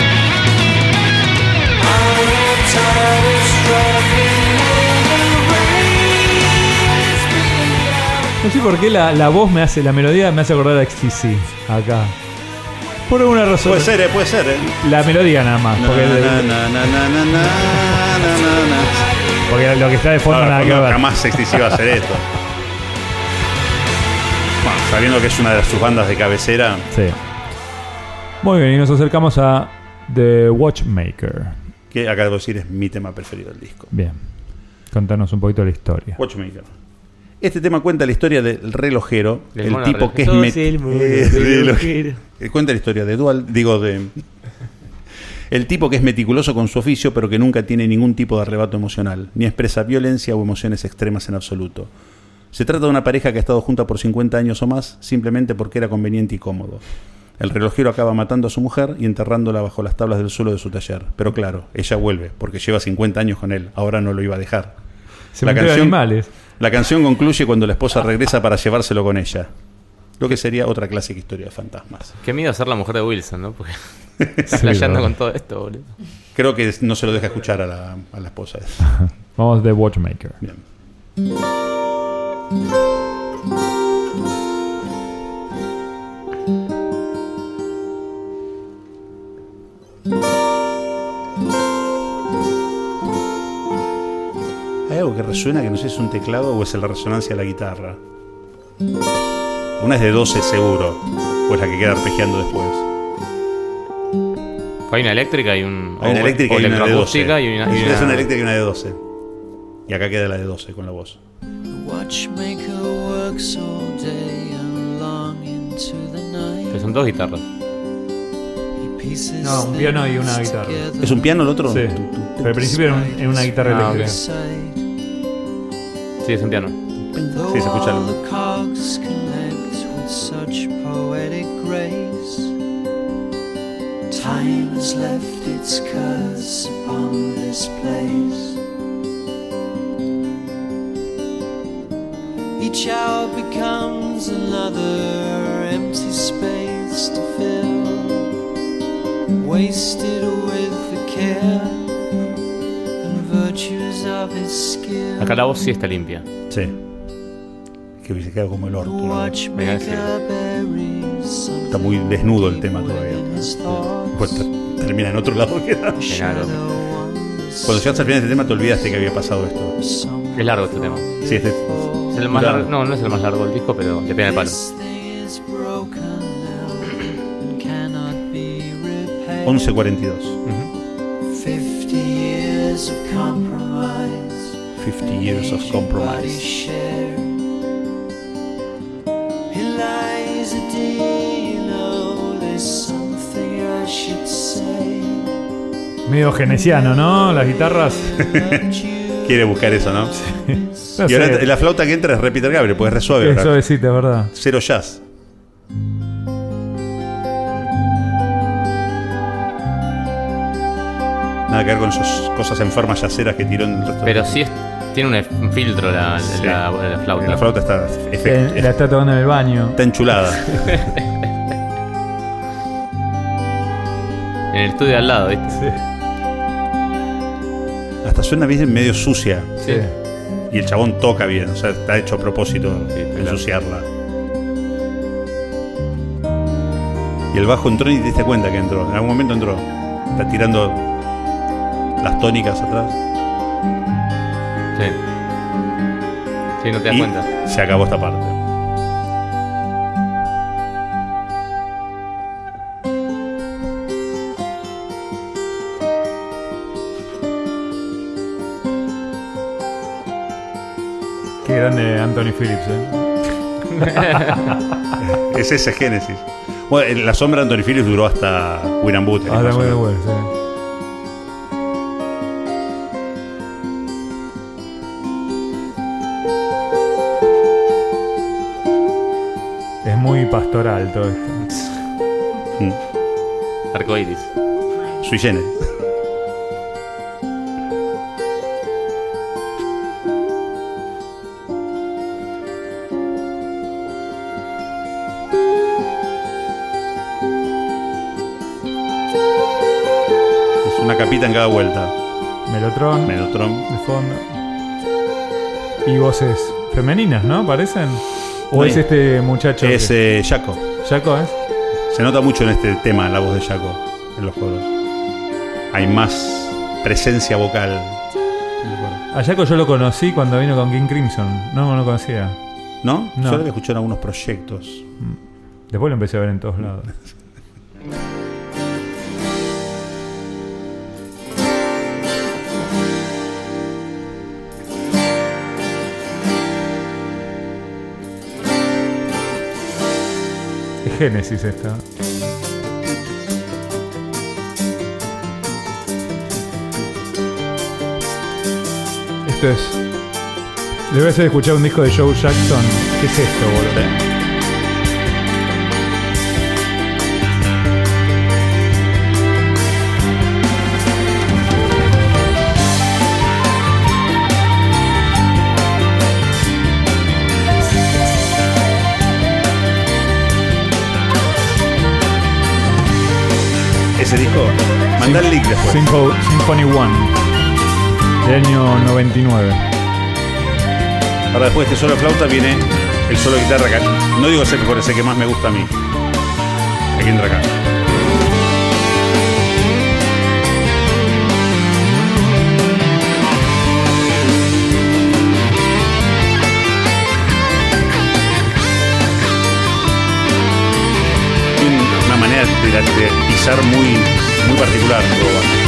No sé por qué la, la voz me hace, la melodía me hace acordar a X T C acá. Por alguna razón. Puede ser, eh, puede ser. Eh. La melodía nada más. Na, Porque, na, na, na, na, na, na, na, na. porque lo que está de fondo Ahora, nada que no, ver. jamás X T C iba a hacer esto. Bueno, sabiendo que es una de sus bandas de cabecera. Sí. Muy bien, y nos acercamos a The Watchmaker. Que acá debo decir es mi tema preferido del disco. Bien. Contanos un poquito de la historia. Watchmaker. Este tema cuenta la historia del relojero, Del el mono tipo que es relojero. met- Sos el mono eh, relojero. reloj- cuenta la historia de Dual, digo de el tipo que es meticuloso con su oficio, pero que nunca tiene ningún tipo de arrebato emocional, ni expresa violencia o emociones extremas en absoluto. Se trata de una pareja que ha estado junta por cincuenta años o más, simplemente porque era conveniente y cómodo. El relojero acaba matando a su mujer y enterrándola bajo las tablas del suelo de su taller. Pero claro, ella vuelve, porque lleva cincuenta años con él, ahora no lo iba a dejar. Cementerio de animales. La canción concluye cuando la esposa regresa para llevárselo con ella. Lo que sería otra clásica historia de fantasmas. Qué miedo ser la mujer de Wilson, ¿no? Porque está Sí, flasheando ¿no? con todo esto, boludo. Creo que no se lo deja escuchar a la, a la esposa. Vamos The Watchmaker. Bien. Hay algo que resuena que no sé si es un teclado o es la resonancia de la guitarra. Una es de doce seguro, o es la que queda arpegiando después. Hay una eléctrica y un. Hay una o- eléctrica o y una de doce. electroacústica y una. y Es una- una eléctrica y una de doce. Y acá queda la de doce con la voz. Watchmaker works all day and long into the night. Pero son dos guitarras. No, un piano y una guitarra. ¿Es un piano el otro? Sí. Pero al principio era un- en una guitarra Ah, eléctrica. Sí, es un piano. Sí, se escucha algo. The cogs connect with such poetic grace. Time has left its curse upon this place. Each hour becomes another empty space to fill, wasted with the care and virtues of his skill. Acá la voz sí está limpia. Sí. Que se queda como el orto. ¿no? Venga, sí. Está muy desnudo el tema todavía. Pues te- termina en otro lado. Queda. Venga, loco. Cuando llegas al final de este tema te olvidaste que había pasado esto. Es largo este tema. Sí, este, Es el más Claro. largo, no, no es el más largo del disco, pero le pega el palo. once cuarenta y dos. Ujú. Fifty years of compromise. fifty years of compromise. Share. Eliza D, you know there's something I should say. Medio genesiano, ¿no? Las guitarras. Quiere buscar eso, ¿no? No Y ahora sé. la flauta que entra es re Peter Gabriel, pues es re suave. Es ahora. suavecita, ¿verdad? Cero jazz. Nada que ver con esas cosas enfermas yaceras que tiró en el resto. Pero sí es, tiene un, ef- un filtro la, Sí. la, la flauta. La flauta está, efect- Eh, la está tocando en el baño. está enchulada. En el estudio de al lado, ¿viste? Sí. Hasta suena bien medio sucia. Sí. Y el chabón toca bien, o sea, está hecho a propósito Sí, de claro. ensuciarla. Y el bajo entró y te diste cuenta que entró. En algún momento entró. Está tirando las tónicas atrás. Sí. Sí, no te das Y cuenta. se acabó esta parte. Qué grande Anthony Phillips, ¿eh? Es ese Génesis. Bueno, en la sombra de Anthony Phillips duró hasta William Butler. Ahora más o muy menos. bueno, sí. Es muy pastoral todo esto. Mm. Arcoiris. Sui generis. Es una capita en cada vuelta. Melotron Melotron. de fondo. Y voces femeninas, ¿no? ¿Parecen? ¿O Sí. es este muchacho? Es que- eh, Jaco. ¿Jaco es? Se nota mucho en este tema la voz de Jaco en los coros. Hay más presencia vocal en el coro. A Jaco yo lo conocí cuando vino con King Crimson. No, no lo conocía. ¿No? No. Yo lo había escuchado en algunos proyectos. Después lo empecé a ver en todos lados. Es Génesis esta. Esto es. Le voy a hacer escuchar un disco de Joe Jackson. ¿Qué es esto, boludo? Ese disco, mandá el link después. Symphony Symphony One, del año noventa y nueve. Ahora después de este solo de flauta viene el solo de guitarra acá. No digo ese mejor, ese que más me gusta a mí. Aquí entra acá. Tiene una manera de, de pisar muy, muy particular. Todo va.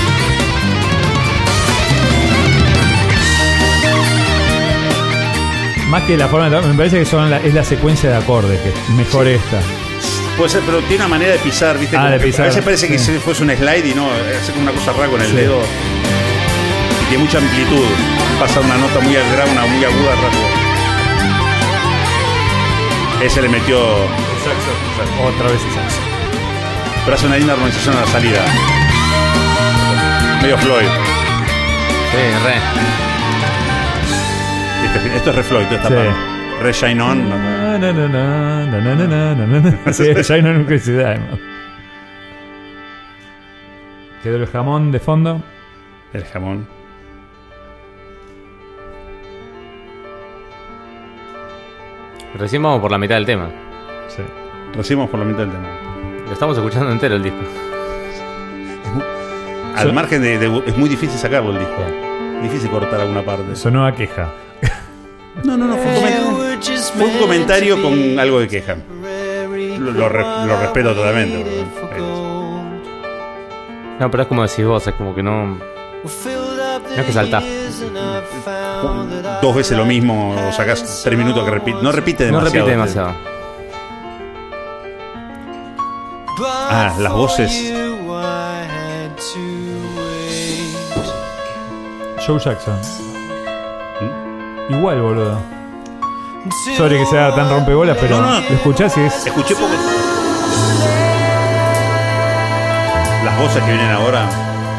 Más que la forma de tocar, me parece que son la- es la secuencia de acordes, que es mejor esta. Puede ser, pero tiene una manera de pisar, ¿viste? Ah, Como de que pisar, a veces parece que sí. si fuese un slide y no, hace como una cosa rara con el Sí. dedo. Y tiene mucha amplitud. Pasa una nota muy grave, una muy aguda rápido. Ese le metió. Otra vez el saxo. Pero hace una linda armonización a la salida. Medio Floyd. Sí, re. Este- Esto es re Floyd, toda esta Sí. parte. Re Shine On. no. Na, na, na, na, na, na, na, na, na. Sí, ya no nunca se da. Quedó el jamón de fondo. El jamón. Recién vamos por la mitad del tema. Sí. Recibimos por la mitad del tema. Lo estamos escuchando entero el disco. Al So- margen de, de- es muy difícil sacarlo el disco. Difícil cortar alguna parte. Sonó a queja. No, no, no, fue un comentario, fue un comentario con algo de queja. Lo, lo re- lo respeto totalmente. bro. No, pero es como decís vos, es como que no. No es que saltás. Dos veces lo mismo, o sacás tres minutos que repite. No repite No demasiado. repite demasiado. Ah, las voces. Joe Jackson. Igual, boludo. Sorry que sea tan rompebolas, pero No, no. lo escuchás y es. Escuché poco. Las voces que vienen ahora.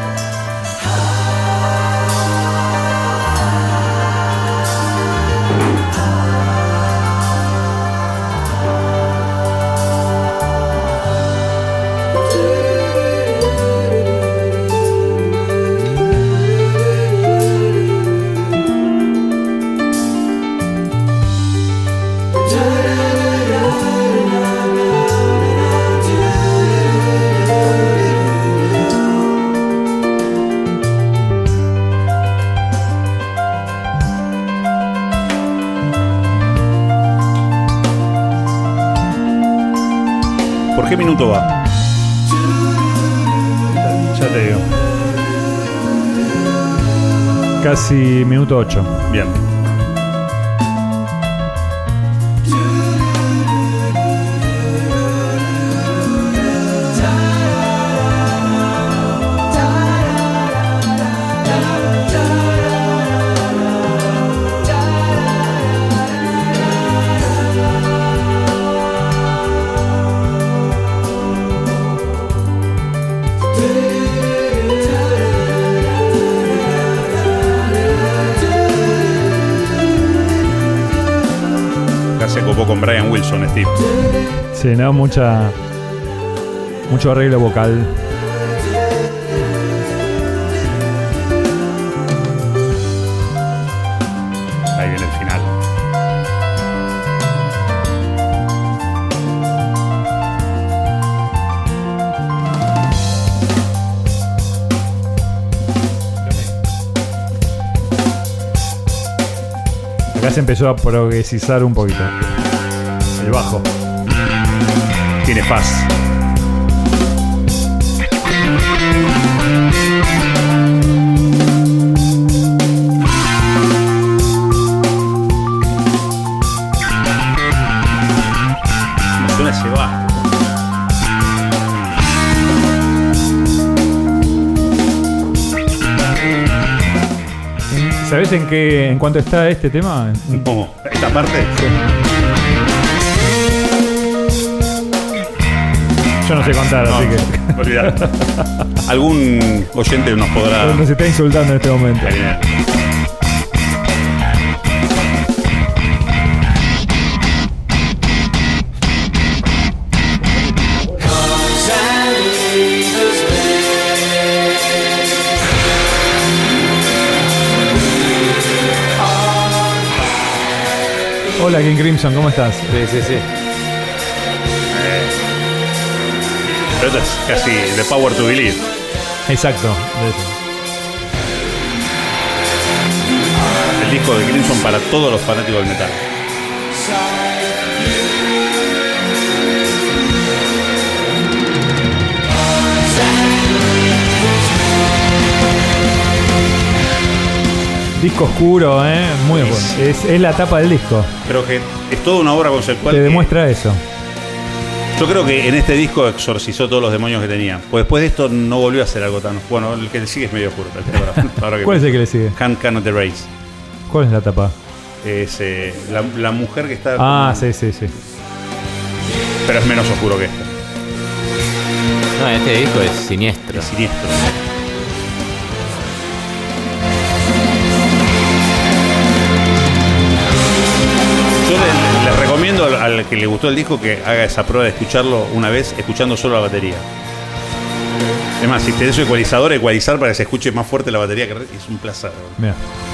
¿Por qué minuto va? Ya te digo. Casi minuto ocho. Bien. Acá se copó con Brian Wilson, Steve. Sí, no, mucha. Mucho arreglo vocal. Ahí viene el final. Acá se empezó a progresizar un poquito. El bajo. Tiene faz. Me suena ese bajo. ¿Sabés en qué, en cuánto está este tema? ¿Cómo? ¿Esta parte? Yo no sé contar, No, así que. olvidate. Algún oyente nos podrá. Nos está insultando en este momento. Ahí viene. Hola, King Crimson, ¿cómo estás? Sí, sí, sí. Pero esto es casi The Power to Believe. Exacto. de eso. El disco de Crimson para todos los fanáticos del metal. Disco oscuro, ¿eh? Muy bueno. Es, es la tapa del disco. Creo que es toda una obra conceptual. Te que- demuestra eso. Yo creo que en este disco exorcizó todos los demonios que tenía. Pues después de esto no volvió a hacer algo tan... Bueno, el que le sigue es medio oscuro. Ahora, ahora que ¿Cuál es el que le sigue? Hand Cannot Erase. ¿Cuál es la tapa? Es eh, la, la mujer que está... Ah, como- sí, sí, sí. Pero es menos oscuro que esta. No, este disco es siniestro. Es siniestro. Yo le, le recomiendo al, al que le gustó el disco que haga esa prueba de escucharlo una vez, escuchando solo la batería. Es más, si tenés su ecualizador, ecualizar para que se escuche más fuerte la batería, que es un placer. Mira.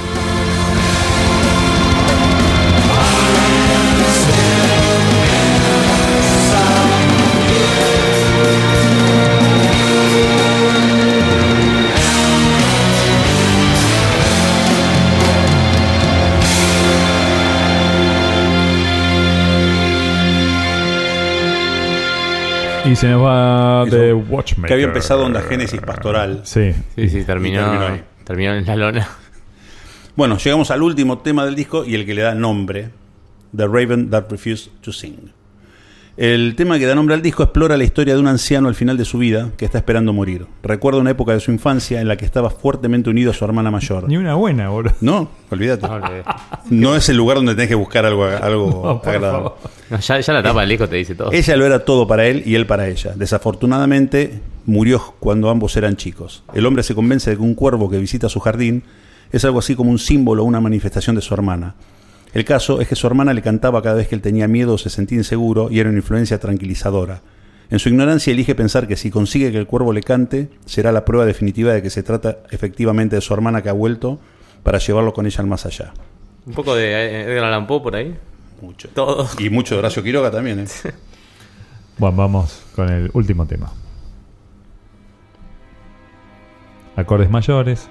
Y se nos va Eso, The Watchmaker. que había empezado Onda Génesis Pastoral. Sí. Sí, sí, terminó, Y terminó ahí. terminó en la lona. Bueno, llegamos al último tema del disco y el que le da nombre, The Raven That Refused to Sing. El tema que da nombre al disco explora la historia de un anciano al final de su vida que está esperando morir. Recuerda una época de su infancia en la que estaba fuertemente unido a su hermana mayor. Ni una buena, boludo. No, olvídate. No, olvidé. No es el lugar donde tenés que buscar algo, algo No, por agradable. favor. No, ya, ya la tapa del disco te dice todo. Ella lo era todo para él y él para ella. Desafortunadamente, murió cuando ambos eran chicos. El hombre se convence de que un cuervo que visita su jardín es algo así como un símbolo o una manifestación de su hermana. El caso es que su hermana le cantaba cada vez que él tenía miedo o se sentía inseguro y era una influencia tranquilizadora. En su ignorancia elige pensar que si consigue que el cuervo le cante, será la prueba definitiva de que se trata efectivamente de su hermana que ha vuelto para llevarlo con ella al más allá. Un poco de Edgar Allan Poe por ahí. Mucho. Todo. Y mucho de Horacio Quiroga también, ¿eh? Bueno, vamos con el último tema. Acordes mayores.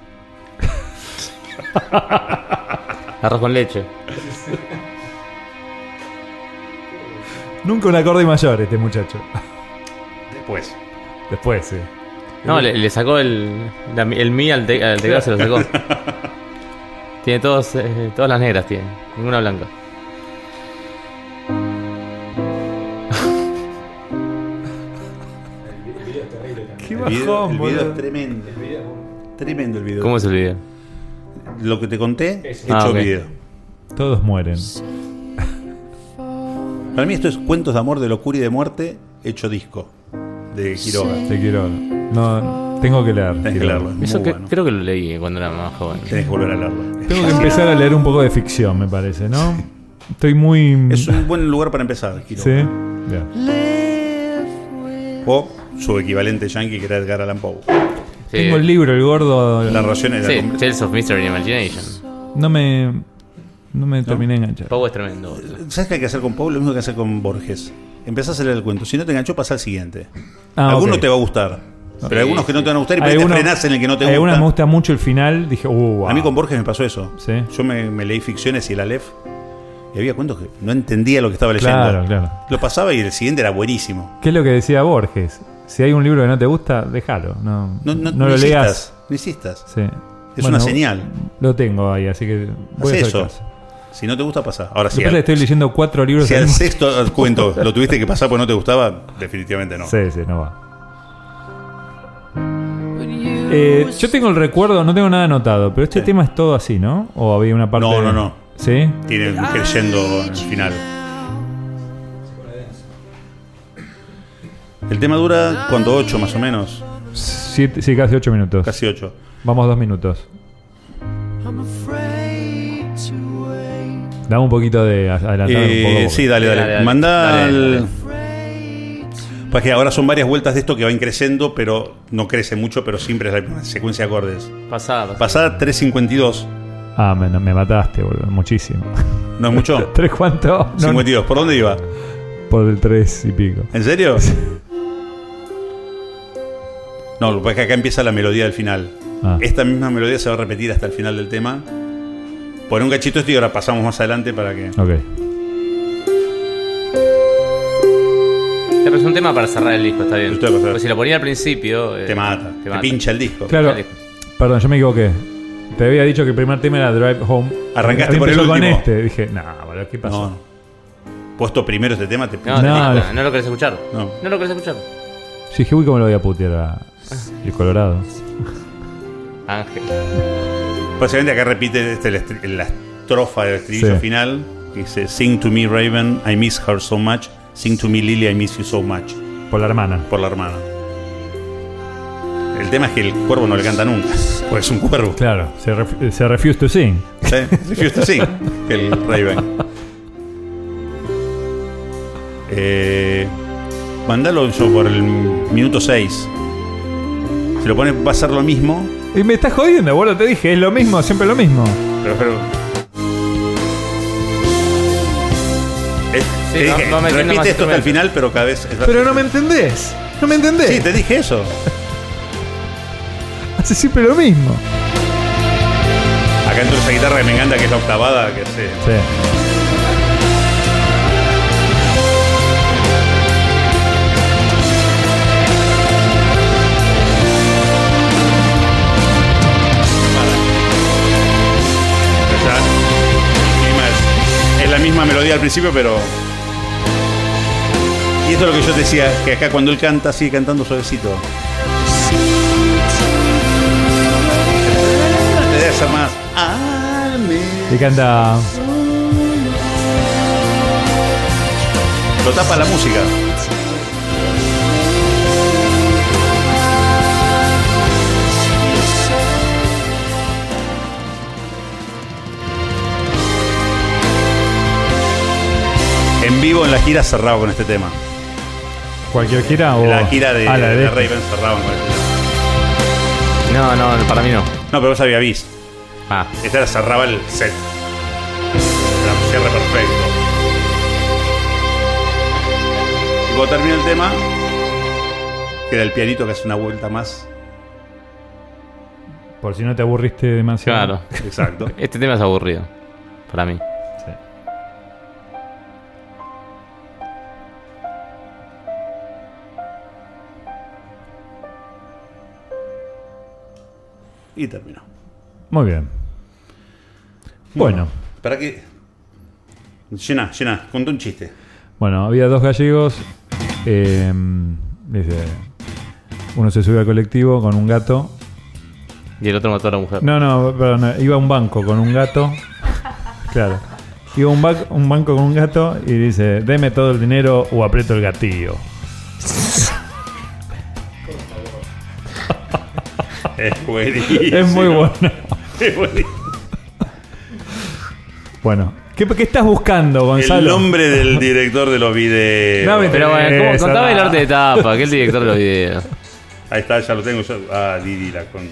Arroz con leche. Nunca un acorde mayor este muchacho. Después. Después, sí. No, le, le sacó el, la- el mi al, te, al teclado, se lo sacó. Tiene todos, eh, todas las negras, tiene. Ninguna blanca. Qué El video, el bajón, video boludo. es tremendo. Tremendo el video. ¿Cómo es el video? Lo que te conté, hecho Ah, ok. video. Todos mueren. Para mí esto es Cuentos de amor, de locura y de muerte, hecho disco. De Quiroga. Te quiero. No, tengo que leer. Tenés que Quiero. leerlo. Muy Eso que- bueno. creo que lo leí cuando era más joven. Tenés que volver a leerlo. Tengo que empezar a leer un poco de ficción, me parece, ¿no? Estoy muy. Es un buen lugar para empezar, Quiroga. Sí. Bien. O su equivalente yankee, que era Edgar Allan Poe. Sí. Tengo el libro, el gordo. La narración era... Sí, com- Tales of Mystery and Imagination. No me. No me terminé de enganchar. Poe es tremendo. ¿Sabes qué hay que hacer con Poe? Lo mismo que hacer con Borges. Empezás a leer el cuento. Si no te enganchó, pasa al siguiente. Ah, algunos ok. te va a gustar. Pero Sí, algunos que no te van a gustar y Hay por ahí te algunos- frenás en el que no te hay algunos gusta. me gusta mucho el final. Dije, uh, wow. A mí con Borges me pasó eso. Sí. Yo me, me leí ficciones y el Aleph y había cuentos que no entendía lo que estaba leyendo. Claro, claro. Lo pasaba y el siguiente era buenísimo. ¿Qué es lo que decía Borges? Si hay un libro que no te gusta, déjalo. No, No, no, no no lo insistas, leas. No insistas. Sí. Es una señal. Lo tengo ahí, así que voy Haz a hacer eso. caso. Si no te gusta, pasa. Ahora Lo que sí. pasa es que estoy leyendo cuatro libros Si al al mismo- sexto cuento lo tuviste que pasar porque no te gustaba, definitivamente no. Sí, sí, no va. Eh, yo tengo el recuerdo, no tengo nada anotado, pero este Sí. tema es todo así, ¿no? ¿O había una parte? No, no, no. ¿Sí? Tiene un creyendo en el final. El tema dura, ¿cuánto? ocho más o menos. Siete, sí, casi ocho minutos. Casi ocho. Vamos dos minutos. I'm afraid to wait. Dame un poquito de adelantar Eh, un poco. sí, dale, dale. Dale, dale. Mandá Dale, al- dale. Pues que ahora son varias vueltas de esto que van creciendo, pero no crece mucho, pero siempre es la misma secuencia de acordes. Pasada, pasada. Pasada tres cincuenta y dos. Ah, me, me mataste, boludo. Muchísimo. ¿No es mucho? ¿Tres cuánto? No, cincuenta y dos. ¿Por dónde iba? por el tres y pico. ¿En serio? No, lo que pasa es que acá empieza la melodía del final. Ah. Esta misma melodía se va a repetir hasta el final del tema. Pon un cachito esto y ahora pasamos más adelante para que... Ok. Pero es un tema para cerrar el disco, está bien. Esto va a pasar. Porque si lo ponía al principio. eh, Te mata, te, pincha el disco. Claro. el disco. Perdón, yo me equivoqué. Te había dicho que el primer tema era Drive Home. Arrancaste Había por el empezado con último. este. Dije, nah, boludo, ¿qué pasó? No, puesto primero este tema, te No, No, no, no. no lo querés escuchar. No. No lo querés escuchar. Yo dije, uy, ¿cómo lo voy a putear a el Colorado? Ángel. Básicamente acá repite este, la, estri- la estrofa del estribillo Sí. final. Que dice: Sing to me, Raven, I miss her so much. Sing to me, Lily, I miss you so much. Por la hermana. Por la hermana. El tema es que el cuervo no le canta nunca, porque es un cuervo. Claro, se, ref- se refuse to sing. ¿Sí? Refuse to sing, el Raven. Eh, mandalo yo por el minuto seis. Si lo pones va a ser lo mismo. Y me estás jodiendo, boludo, te dije, es lo mismo, siempre lo mismo. Pero, pero es- Sí, te va- dije, va metiendo repite más esto hasta el instrumentos. final, pero cada vez es Pero no me entendés, no me entendés. Sí, te dije eso. Hace siempre lo mismo. Acá entró esa guitarra que me encanta, que es la octavada, que hace. Sí. Ya, encima es, es la misma melodía al principio, pero. Y esto es lo que yo te decía, que acá cuando él canta, sigue cantando suavecito. Te debe hacer más. Y canta. Lo tapa la música. En vivo en la gira cerraba con este tema. ¿Cualquier gira o.? La gira de, Ah, la de de este. Raven cerraban con este tema. No, no, para mí no. No, pero vos había visto. Ah, Esta era cerraba el set. Era un cierre perfecto. Y cuando termina el tema, queda el pianito que hace una vuelta más. Por si no te aburriste demasiado. claro. Exacto. Este tema es aburrido. Para mí. Sí. Y terminó. Muy bien. Bueno, ¿Para qué? Llena, llena, contó un chiste. bueno, había dos gallegos. eh, dice, uno se sube al colectivo con un gato. Y el otro mató a la mujer. No, no, perdón, no, iba a un banco con un gato. Claro. Iba a un, ba- un banco con un gato y dice, deme todo el dinero o aprieto el gatillo. Es buenísimo. Es muy bueno. Es buenísimo. Bueno, ¿qué, qué estás buscando, El Gonzalo? nombre del director de los videos. No me Pero bueno, ¿cómo- interesa, contame el nada. arte de tapa, que es el director de los videos. Ahí está, ya lo tengo yo. Ah, Didi, la concha.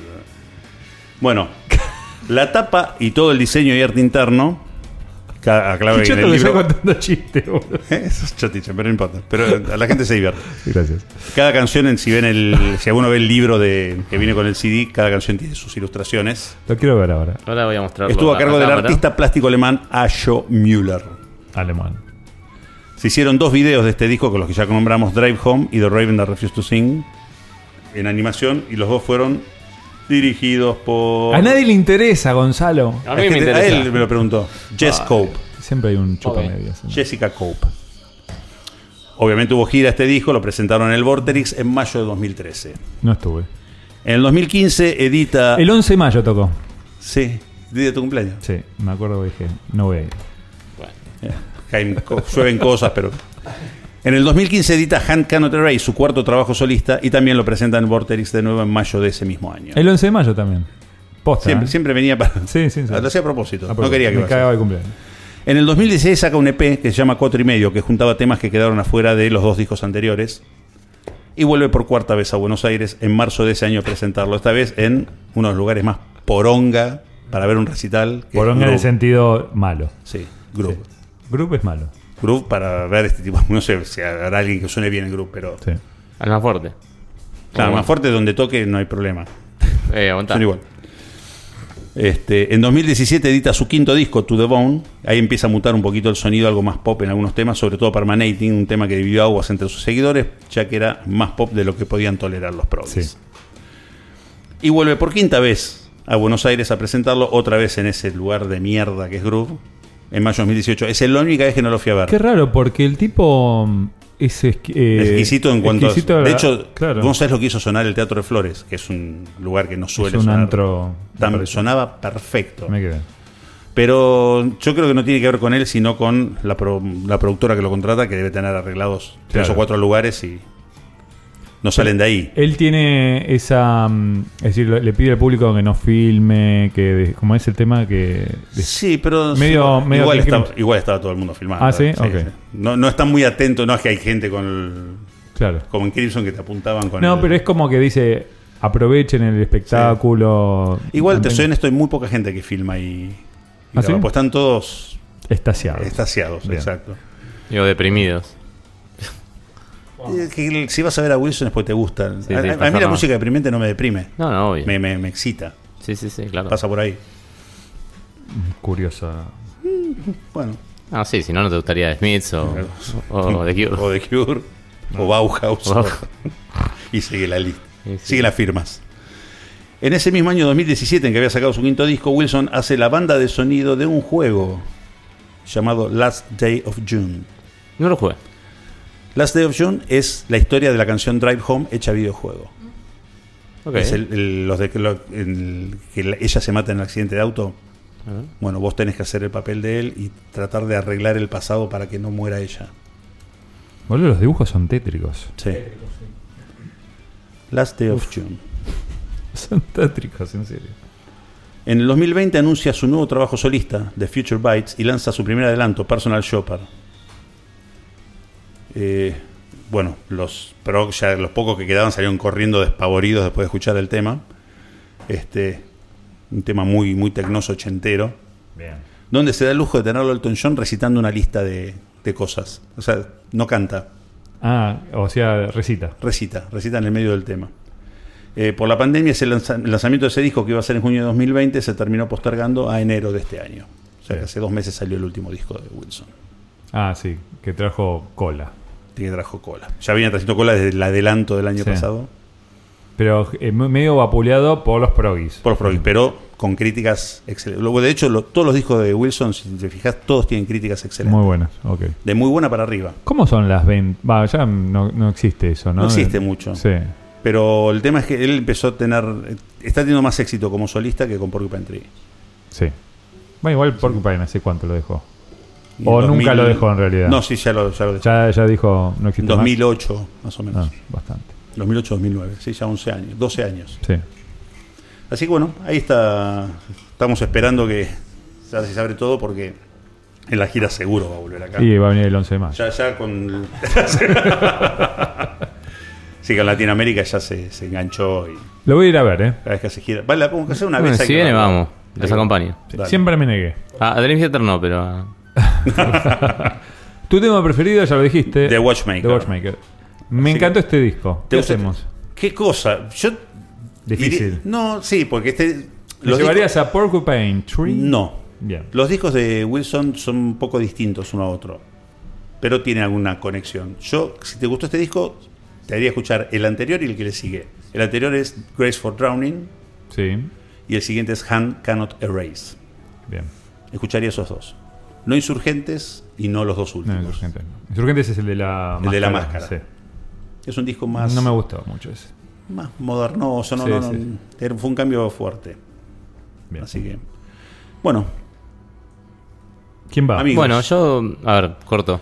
Bueno, la tapa y todo el diseño y arte interno. ca- Aclaro que Yo en te el lo estoy libro. contando chistes, boludo. Eso es chotiche, pero no importa. Pero a la gente se divierte. Gracias. Cada canción, en, si ven el, si alguno ve el libro de, que viene con el C D, cada canción tiene sus ilustraciones. Lo quiero ver ahora. Ahora voy a mostrarlo. Estuvo a cargo del cámara. artista plástico alemán Asho Müller. Alemán. Se hicieron dos videos de este disco con los que ya nombramos, Drive Home y The Raven That Refused to Sing, en animación, y los dos fueron dirigidos por... A nadie le interesa, Gonzalo. A mí Es me que te- interesa. A él me lo preguntó. Jess Cope. Siempre hay un chupa Ok. medias. ¿no? Jessica Cope. Obviamente hubo gira este disco, lo presentaron en el Vorterix en mayo de dos mil trece. No estuve. En el dos mil quince edita... El once de mayo tocó. Sí, día de tu cumpleaños. Sí, me acuerdo que dije, no voy a ir. Eh, caen co- llueven cosas, pero... En el dos mil quince edita Hand Cannot Erase, su cuarto trabajo solista, y también lo presenta en Vorterix de nuevo en mayo de ese mismo año. El once de mayo también. Posta. Siempre, ¿eh? siempre venía para... Sí, sí, sí. Lo hacía a propósito, Ah, no porque quería que me vaya. cagaba el cumpleaños. En el dos mil dieciséis saca un E P que se llama Cuatro y Medio, que juntaba temas que quedaron afuera de los dos discos anteriores. Y vuelve por cuarta vez a Buenos Aires en marzo de ese año a presentarlo. Esta vez en uno de los lugares más poronga para ver un recital. que Poronga es en el Groove. sentido malo. Sí, Groove. Sí. Group es malo. Groove para ver este tipo. No sé si habrá alguien que suene bien en Groove, pero. Sí. Al más fuerte. Claro, Oh, más fuerte donde toque no hay problema. Eh, aguantá. Son igual. Este, en dos mil diecisiete edita su quinto disco, To The Bone. Ahí empieza a mutar un poquito el sonido, algo más pop en algunos temas, sobre todo Permanating, un tema que dividió aguas entre sus seguidores, ya que era más pop de lo que podían tolerar los progres. Sí. Y vuelve por quinta vez a Buenos Aires a presentarlo, otra vez en ese lugar de mierda que es Groove, En mayo de dos mil dieciocho. Es la única vez que no lo fui a ver. Qué raro, porque el tipo es esqui- eh, exquisito en cuanto exquisito a... a De la- hecho, claro. vos sabés lo que hizo sonar el Teatro de Flores, que es un lugar que no suele Es un sonar. antro. Tan- sonaba perfecto. Me quedé. Pero yo creo que no tiene que ver con él, sino con la, pro- la productora que lo contrata, que debe tener arreglados tres Claro. o cuatro lugares y no salen de ahí. Él tiene esa. mm, Es decir, le pide al público que no filme, que. ¿Cómo es el tema? Que. Sí, pero Medio- sí, medio igual, King estaba, Crimson. igual estaba todo el mundo filmando. Ah, ¿sí? Ok. No, no están muy atentos, no es que hay gente con el- Claro. como en Crimson que te apuntaban con No, el- pero es como que dice. Aprovechen el espectáculo. Igual te Manten- soy honesto, hay muy poca gente que filma y, y ¿Ah, graba, sí? pues están todos Estasiados. estasiados, Bien. exacto. Digo, deprimidos. Eh, que si vas a ver a Wilson es porque te gusta. Sí, a, sí, a- a pasa mí la mal. música deprimente no me deprime, No, no, obvio. me, me, me excita, Sí, sí, sí, claro. pasa por ahí. Curiosa. Bueno, Ah, sí, si no, no te gustaría The Smiths o, o The Cure. o The Cure, o Bauhaus, O- o- y sigue la lista, Sí, sí. sigue las firmas. En ese mismo año dos mil diecisiete, en que había sacado su quinto disco, Wilson hace la banda de sonido de un juego llamado Last Day of June. No lo jugué. Last Day of June es la historia de la canción Drive Home hecha videojuego. Ok. Es el, el- los de que, lo- el- que la- ella se mata en el accidente de auto. Ajá. Bueno, vos tenés que hacer el papel de él y tratar de arreglar el pasado para que no muera ella. Boludo, los dibujos son tétricos. Sí. Last Day of June. Son tétricos, en serio. En el dos mil veinte anuncia su nuevo trabajo solista, The Future Bites, y lanza su primer adelanto, Personal Shopper. Eh, bueno, los, pero ya los pocos que quedaban salieron corriendo despavoridos después de escuchar el tema. Este, un tema muy, muy tecnoso ochentero, Bien. donde se da el lujo de tenerlo Elton John recitando una lista de, de cosas. O sea, no canta, Ah, o sea, recita. recita, recita en el medio del tema. Eh, por la pandemia, ese lanza- el lanzamiento de ese disco, que iba a ser en junio de dos mil veinte, se terminó postergando a enero de este año. O sea, que hace dos meses salió el último disco de Wilson, Ah, sí, que trajo cola. que trajo cola. Ya venía trayendo cola desde el adelanto del año Sí. pasado, Pero eh, me- medio vapuleado por los proggies. por los proggies, pero con críticas excelentes. Luego, de hecho, lo- todos los discos de Wilson, si te fijas, todos tienen críticas excelentes. Muy buenas, ok. De muy buena para arriba. ¿Cómo son las ventas? Va, ya no, no existe eso, ¿no? No existe mucho. Sí. Pero el tema es que él empezó a tener... Está teniendo más éxito como solista que con Porcupine Tree. Sí. Bueno, igual Porcupine, ¿hace cuánto lo dejó? Y O en nunca dos mil lo dejó en realidad. No, sí, ya lo, ya lo dejó. Ya, ya dijo, no existe dos mil ocho, más o más. menos. Ah, bastante. dos mil ocho dos mil nueve, sí, ya once años, doce años. Sí. Así que bueno, ahí está. Estamos esperando que ya se abre todo porque en la gira seguro va a volver acá. Y va a venir el once de mayo. Ya, ya con. Sí, que en Latinoamérica ya se, se enganchó y Lo voy a ir a ver, ¿eh? cada vez que se gira. Vale, como que hacer una Bueno, vez. hay si que viene, verlo. vamos. Los Ahí. acompaño. Dale. Siempre me negué. Ah, a Dream Theater no, pero. ah, Tu tema preferido, ya lo dijiste. The Watchmaker. The Watchmaker. Me Sí. encantó este disco. ¿Te ¿Qué gusta? hacemos? ¿Qué cosa? Yo. Difícil. diré- no, sí, porque este. ¿Lo los llevarías discos- a Porcupine Tree? No. Bien. Los discos de Wilson son un poco distintos uno a otro, pero tienen alguna conexión. Yo, si te gustó este disco, te haría escuchar el anterior y el que le sigue. El anterior es Grace for Drowning Sí. y el siguiente es Hand Cannot Erase. Bien. Escucharía esos dos. No Insurgentes y no los dos No, últimos. Insurgentes no. Insurgentes es el de la El de la máscara. Sí. Es un disco más, No me gustó mucho ese. más modernoso, no, Sí, no, no, sí. era- fue un cambio fuerte. Bien. Así que, bueno, ¿Quién va? Amigos. Bueno, yo. A ver, corto.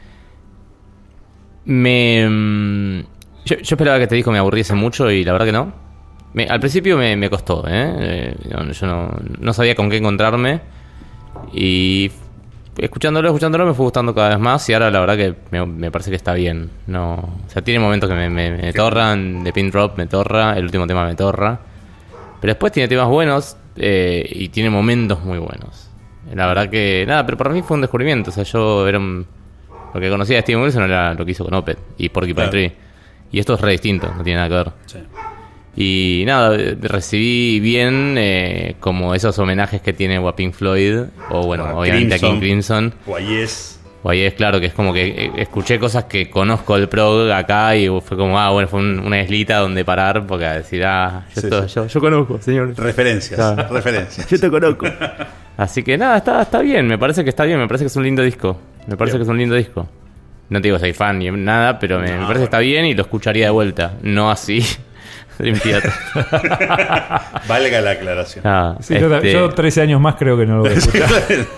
Me. mm, Yo, yo esperaba que este disco me aburriese mucho y la verdad que no. Me- al principio me, me costó, ¿eh? Eh, no, yo no, no sabía con qué encontrarme. Y escuchándolo, escuchándolo me fue gustando cada vez más. Y ahora la verdad que me, me parece que está bien. No, o sea, tiene momentos que me, me, me torran. The Pin Drop me torra. El último tema me torra. Pero después tiene temas buenos eh, y tiene momentos muy buenos. La verdad que, nada, pero para mí fue un descubrimiento. O sea, yo era un, lo que conocía de Steven Wilson era lo que hizo con Opeth y Porcupine Claro. Tree. Y esto es re distinto, no tiene nada que ver. sí. Y nada, eh, recibí bien eh, como esos homenajes que tiene o a Pink Floyd o bueno, O a obviamente Crimson. a King Crimson. O a Yes. O ahí es claro que es como que eh, escuché cosas que conozco del prog acá y fue como, ah, bueno, fue un- una islita donde parar porque a decir, ah, yo, Sí, esto- sí. yo, yo conozco, señor. Referencias, Claro. referencias. Yo te conozco. Así que nada, está, está bien, me parece que está bien, me parece que es un lindo disco. Me parece Bien. que es un lindo disco. No te digo soy fan ni nada, pero me, No, me parece bueno. que está bien y lo escucharía de vuelta. No así. Dream Theater. Valga la aclaración. Ah, Sí, yo, este, yo trece años más creo que no lo voy a escuchar.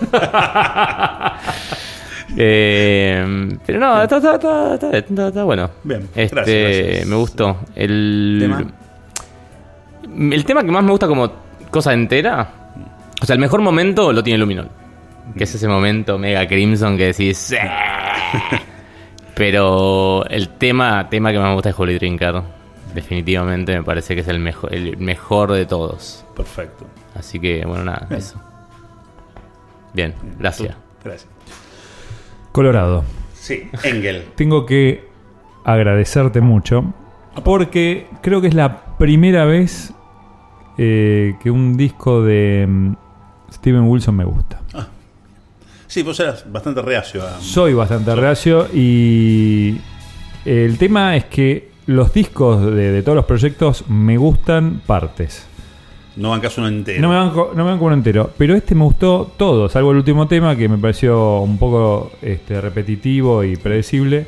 eh, pero no, está, está, está, está, está- está bueno. Bien, Este, gracias, gracias. Me gustó. El ¿Tema? El tema que más me gusta como cosa entera, o sea, el mejor momento lo tiene Luminol. Que es ese momento mega Crimson que decís. "Ah". Pero el tema, tema que más me gusta es Holy Drinker. Definitivamente me parece que es el mejor, el mejor de todos. Perfecto. Así que, bueno, nada, Bien. eso. Bien, gracias. Gracias. Colorado. Sí, Engel. Tengo que agradecerte mucho porque creo que es la primera vez eh, que un disco de mm, Steven Wilson me gusta. Sí, vos eras bastante reacio a... Soy bastante reacio y el tema es que los discos de, de todos los proyectos me gustan partes. No bancas uno entero. No me banco, no me banco uno entero, pero este me gustó todo, salvo el último tema que me pareció un poco este, repetitivo y predecible.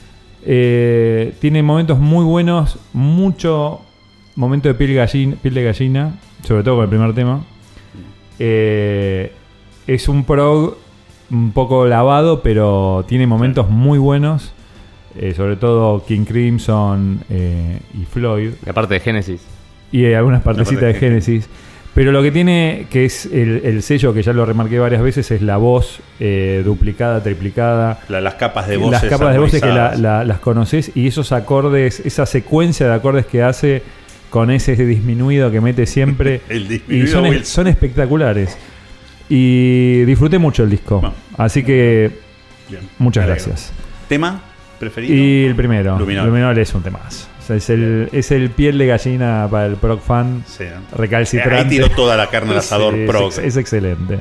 Eh, tiene momentos muy buenos, mucho momento de piel, gallina, piel de gallina, sobre todo con el primer tema. Eh, es un prog un poco lavado, pero tiene momentos muy buenos, eh, sobre todo King Crimson eh, y Floyd. Y aparte de Genesis. Y eh, algunas partecitas parte de de Genesis. Pero lo que tiene, que es el, el sello que ya lo remarqué varias veces, es la voz eh, duplicada, triplicada. La- las capas de voces Las capas de voces que la- armonizadas. la- las conoces y esos acordes, esa secuencia de acordes que hace con ese disminuido que mete siempre. El Y disminuido son, Wilson. son espectaculares. Y disfruté mucho el disco. Bueno. Así que Bien. muchas Me alegro. gracias. ¿Tema preferido? Y el primero, Luminol. Luminol es un temazo. O sea, es, el, es el piel de gallina para el prog fan. Sí, ¿no? Recalcitrante. Ahí tiró toda la carne al asador Sí, prog. es, ex- es excelente.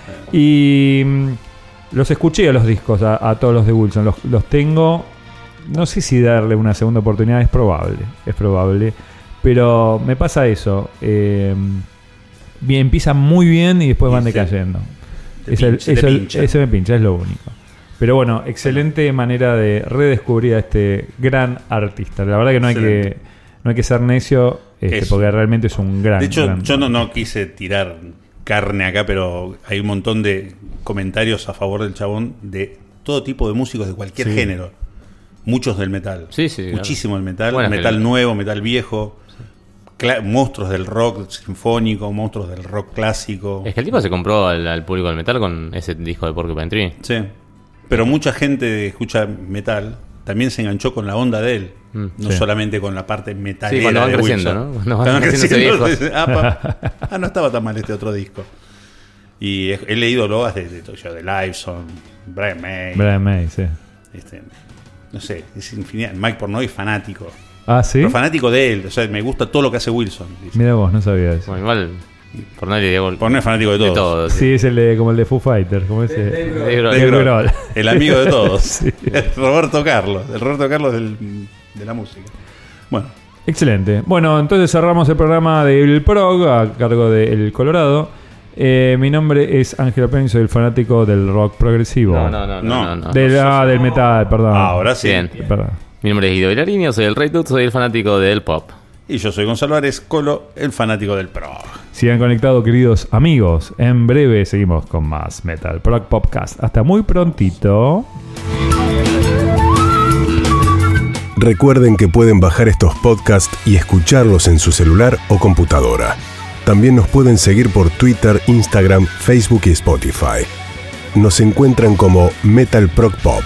Y mm, los escuché a los discos, a, a todos los de Wilson. Los, los tengo. No sé si darle una segunda oportunidad, es probable. Es probable. Pero me pasa eso. Eh, bien, empiezan muy bien y después Y van se- decayendo. te Es el- pincha, es te el- pincha. ese me pincha, es lo único. Pero bueno, excelente manera de redescubrir a este gran artista. La verdad que no hay que, Excelente. no hay que ser necio, este, Es- porque realmente es un gran. De hecho, gran yo no, no quise tirar carne acá, pero hay un montón de comentarios a favor del chabón de todo tipo de músicos de cualquier Sí. género. Muchos del metal. Sí, sí, claro. Muchísimo del metal. Bueno, es metal que- nuevo, metal viejo. Cla- monstruos del rock sinfónico, monstruos del rock clásico. Es que el tipo se compró al, al público del metal con ese disco de Porcupine Tree. Sí. Pero mucha gente que escucha metal también se enganchó con la onda de él. Mm, no sí. solamente con la parte metalera. Sí, cuando van de creciendo, Wilson. ¿no? Cuando van haciéndose creciendo, viejos. dice, ah, pa- ah, no estaba tan mal este otro disco. Y he, he leído logas de, de, de, de Liveson, Brian May. Brian May, sí. Este, no sé, es infinidad. Mike Pornoy fanático. Ah, sí. Pero fanático de él. O sea, me gusta todo lo que hace Wilson. dice. Mira vos, no sabía eso. Bueno, igual, por nadie de gol. Pornoy es fanático de todos. De todo, sí. Sí, es el de, como el de Foo Fighters, como ese. Dave Grohl. Dave Dave Grohl, Grohl. el amigo de todos. Sí. El Roberto Carlos. El Roberto Carlos del, de la música. Bueno, Excelente. Bueno, entonces cerramos el programa del Prog a cargo de El Colorado. Eh, mi nombre es Ángel Peña, soy el fanático del rock progresivo. No, no, no, no, no, no. Del, ah, del metal, perdón. ahora sí. Bien. Perdón. Mi nombre es Guido Villarini, yo soy el Rey Tut, soy el fanático del pop. Y yo soy Gonzalo Ares Colo, el fanático del pro. Sigan conectados, queridos amigos. En breve seguimos con más Metal Prog Podcast. Hasta muy prontito. Recuerden que pueden bajar estos podcasts y escucharlos en su celular o computadora. También nos pueden seguir por Twitter, Instagram, Facebook y Spotify. Nos encuentran como Metal Prog Pop.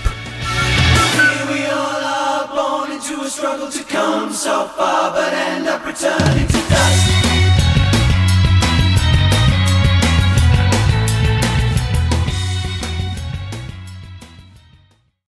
We all are born into a struggle to come so far, but end up returning.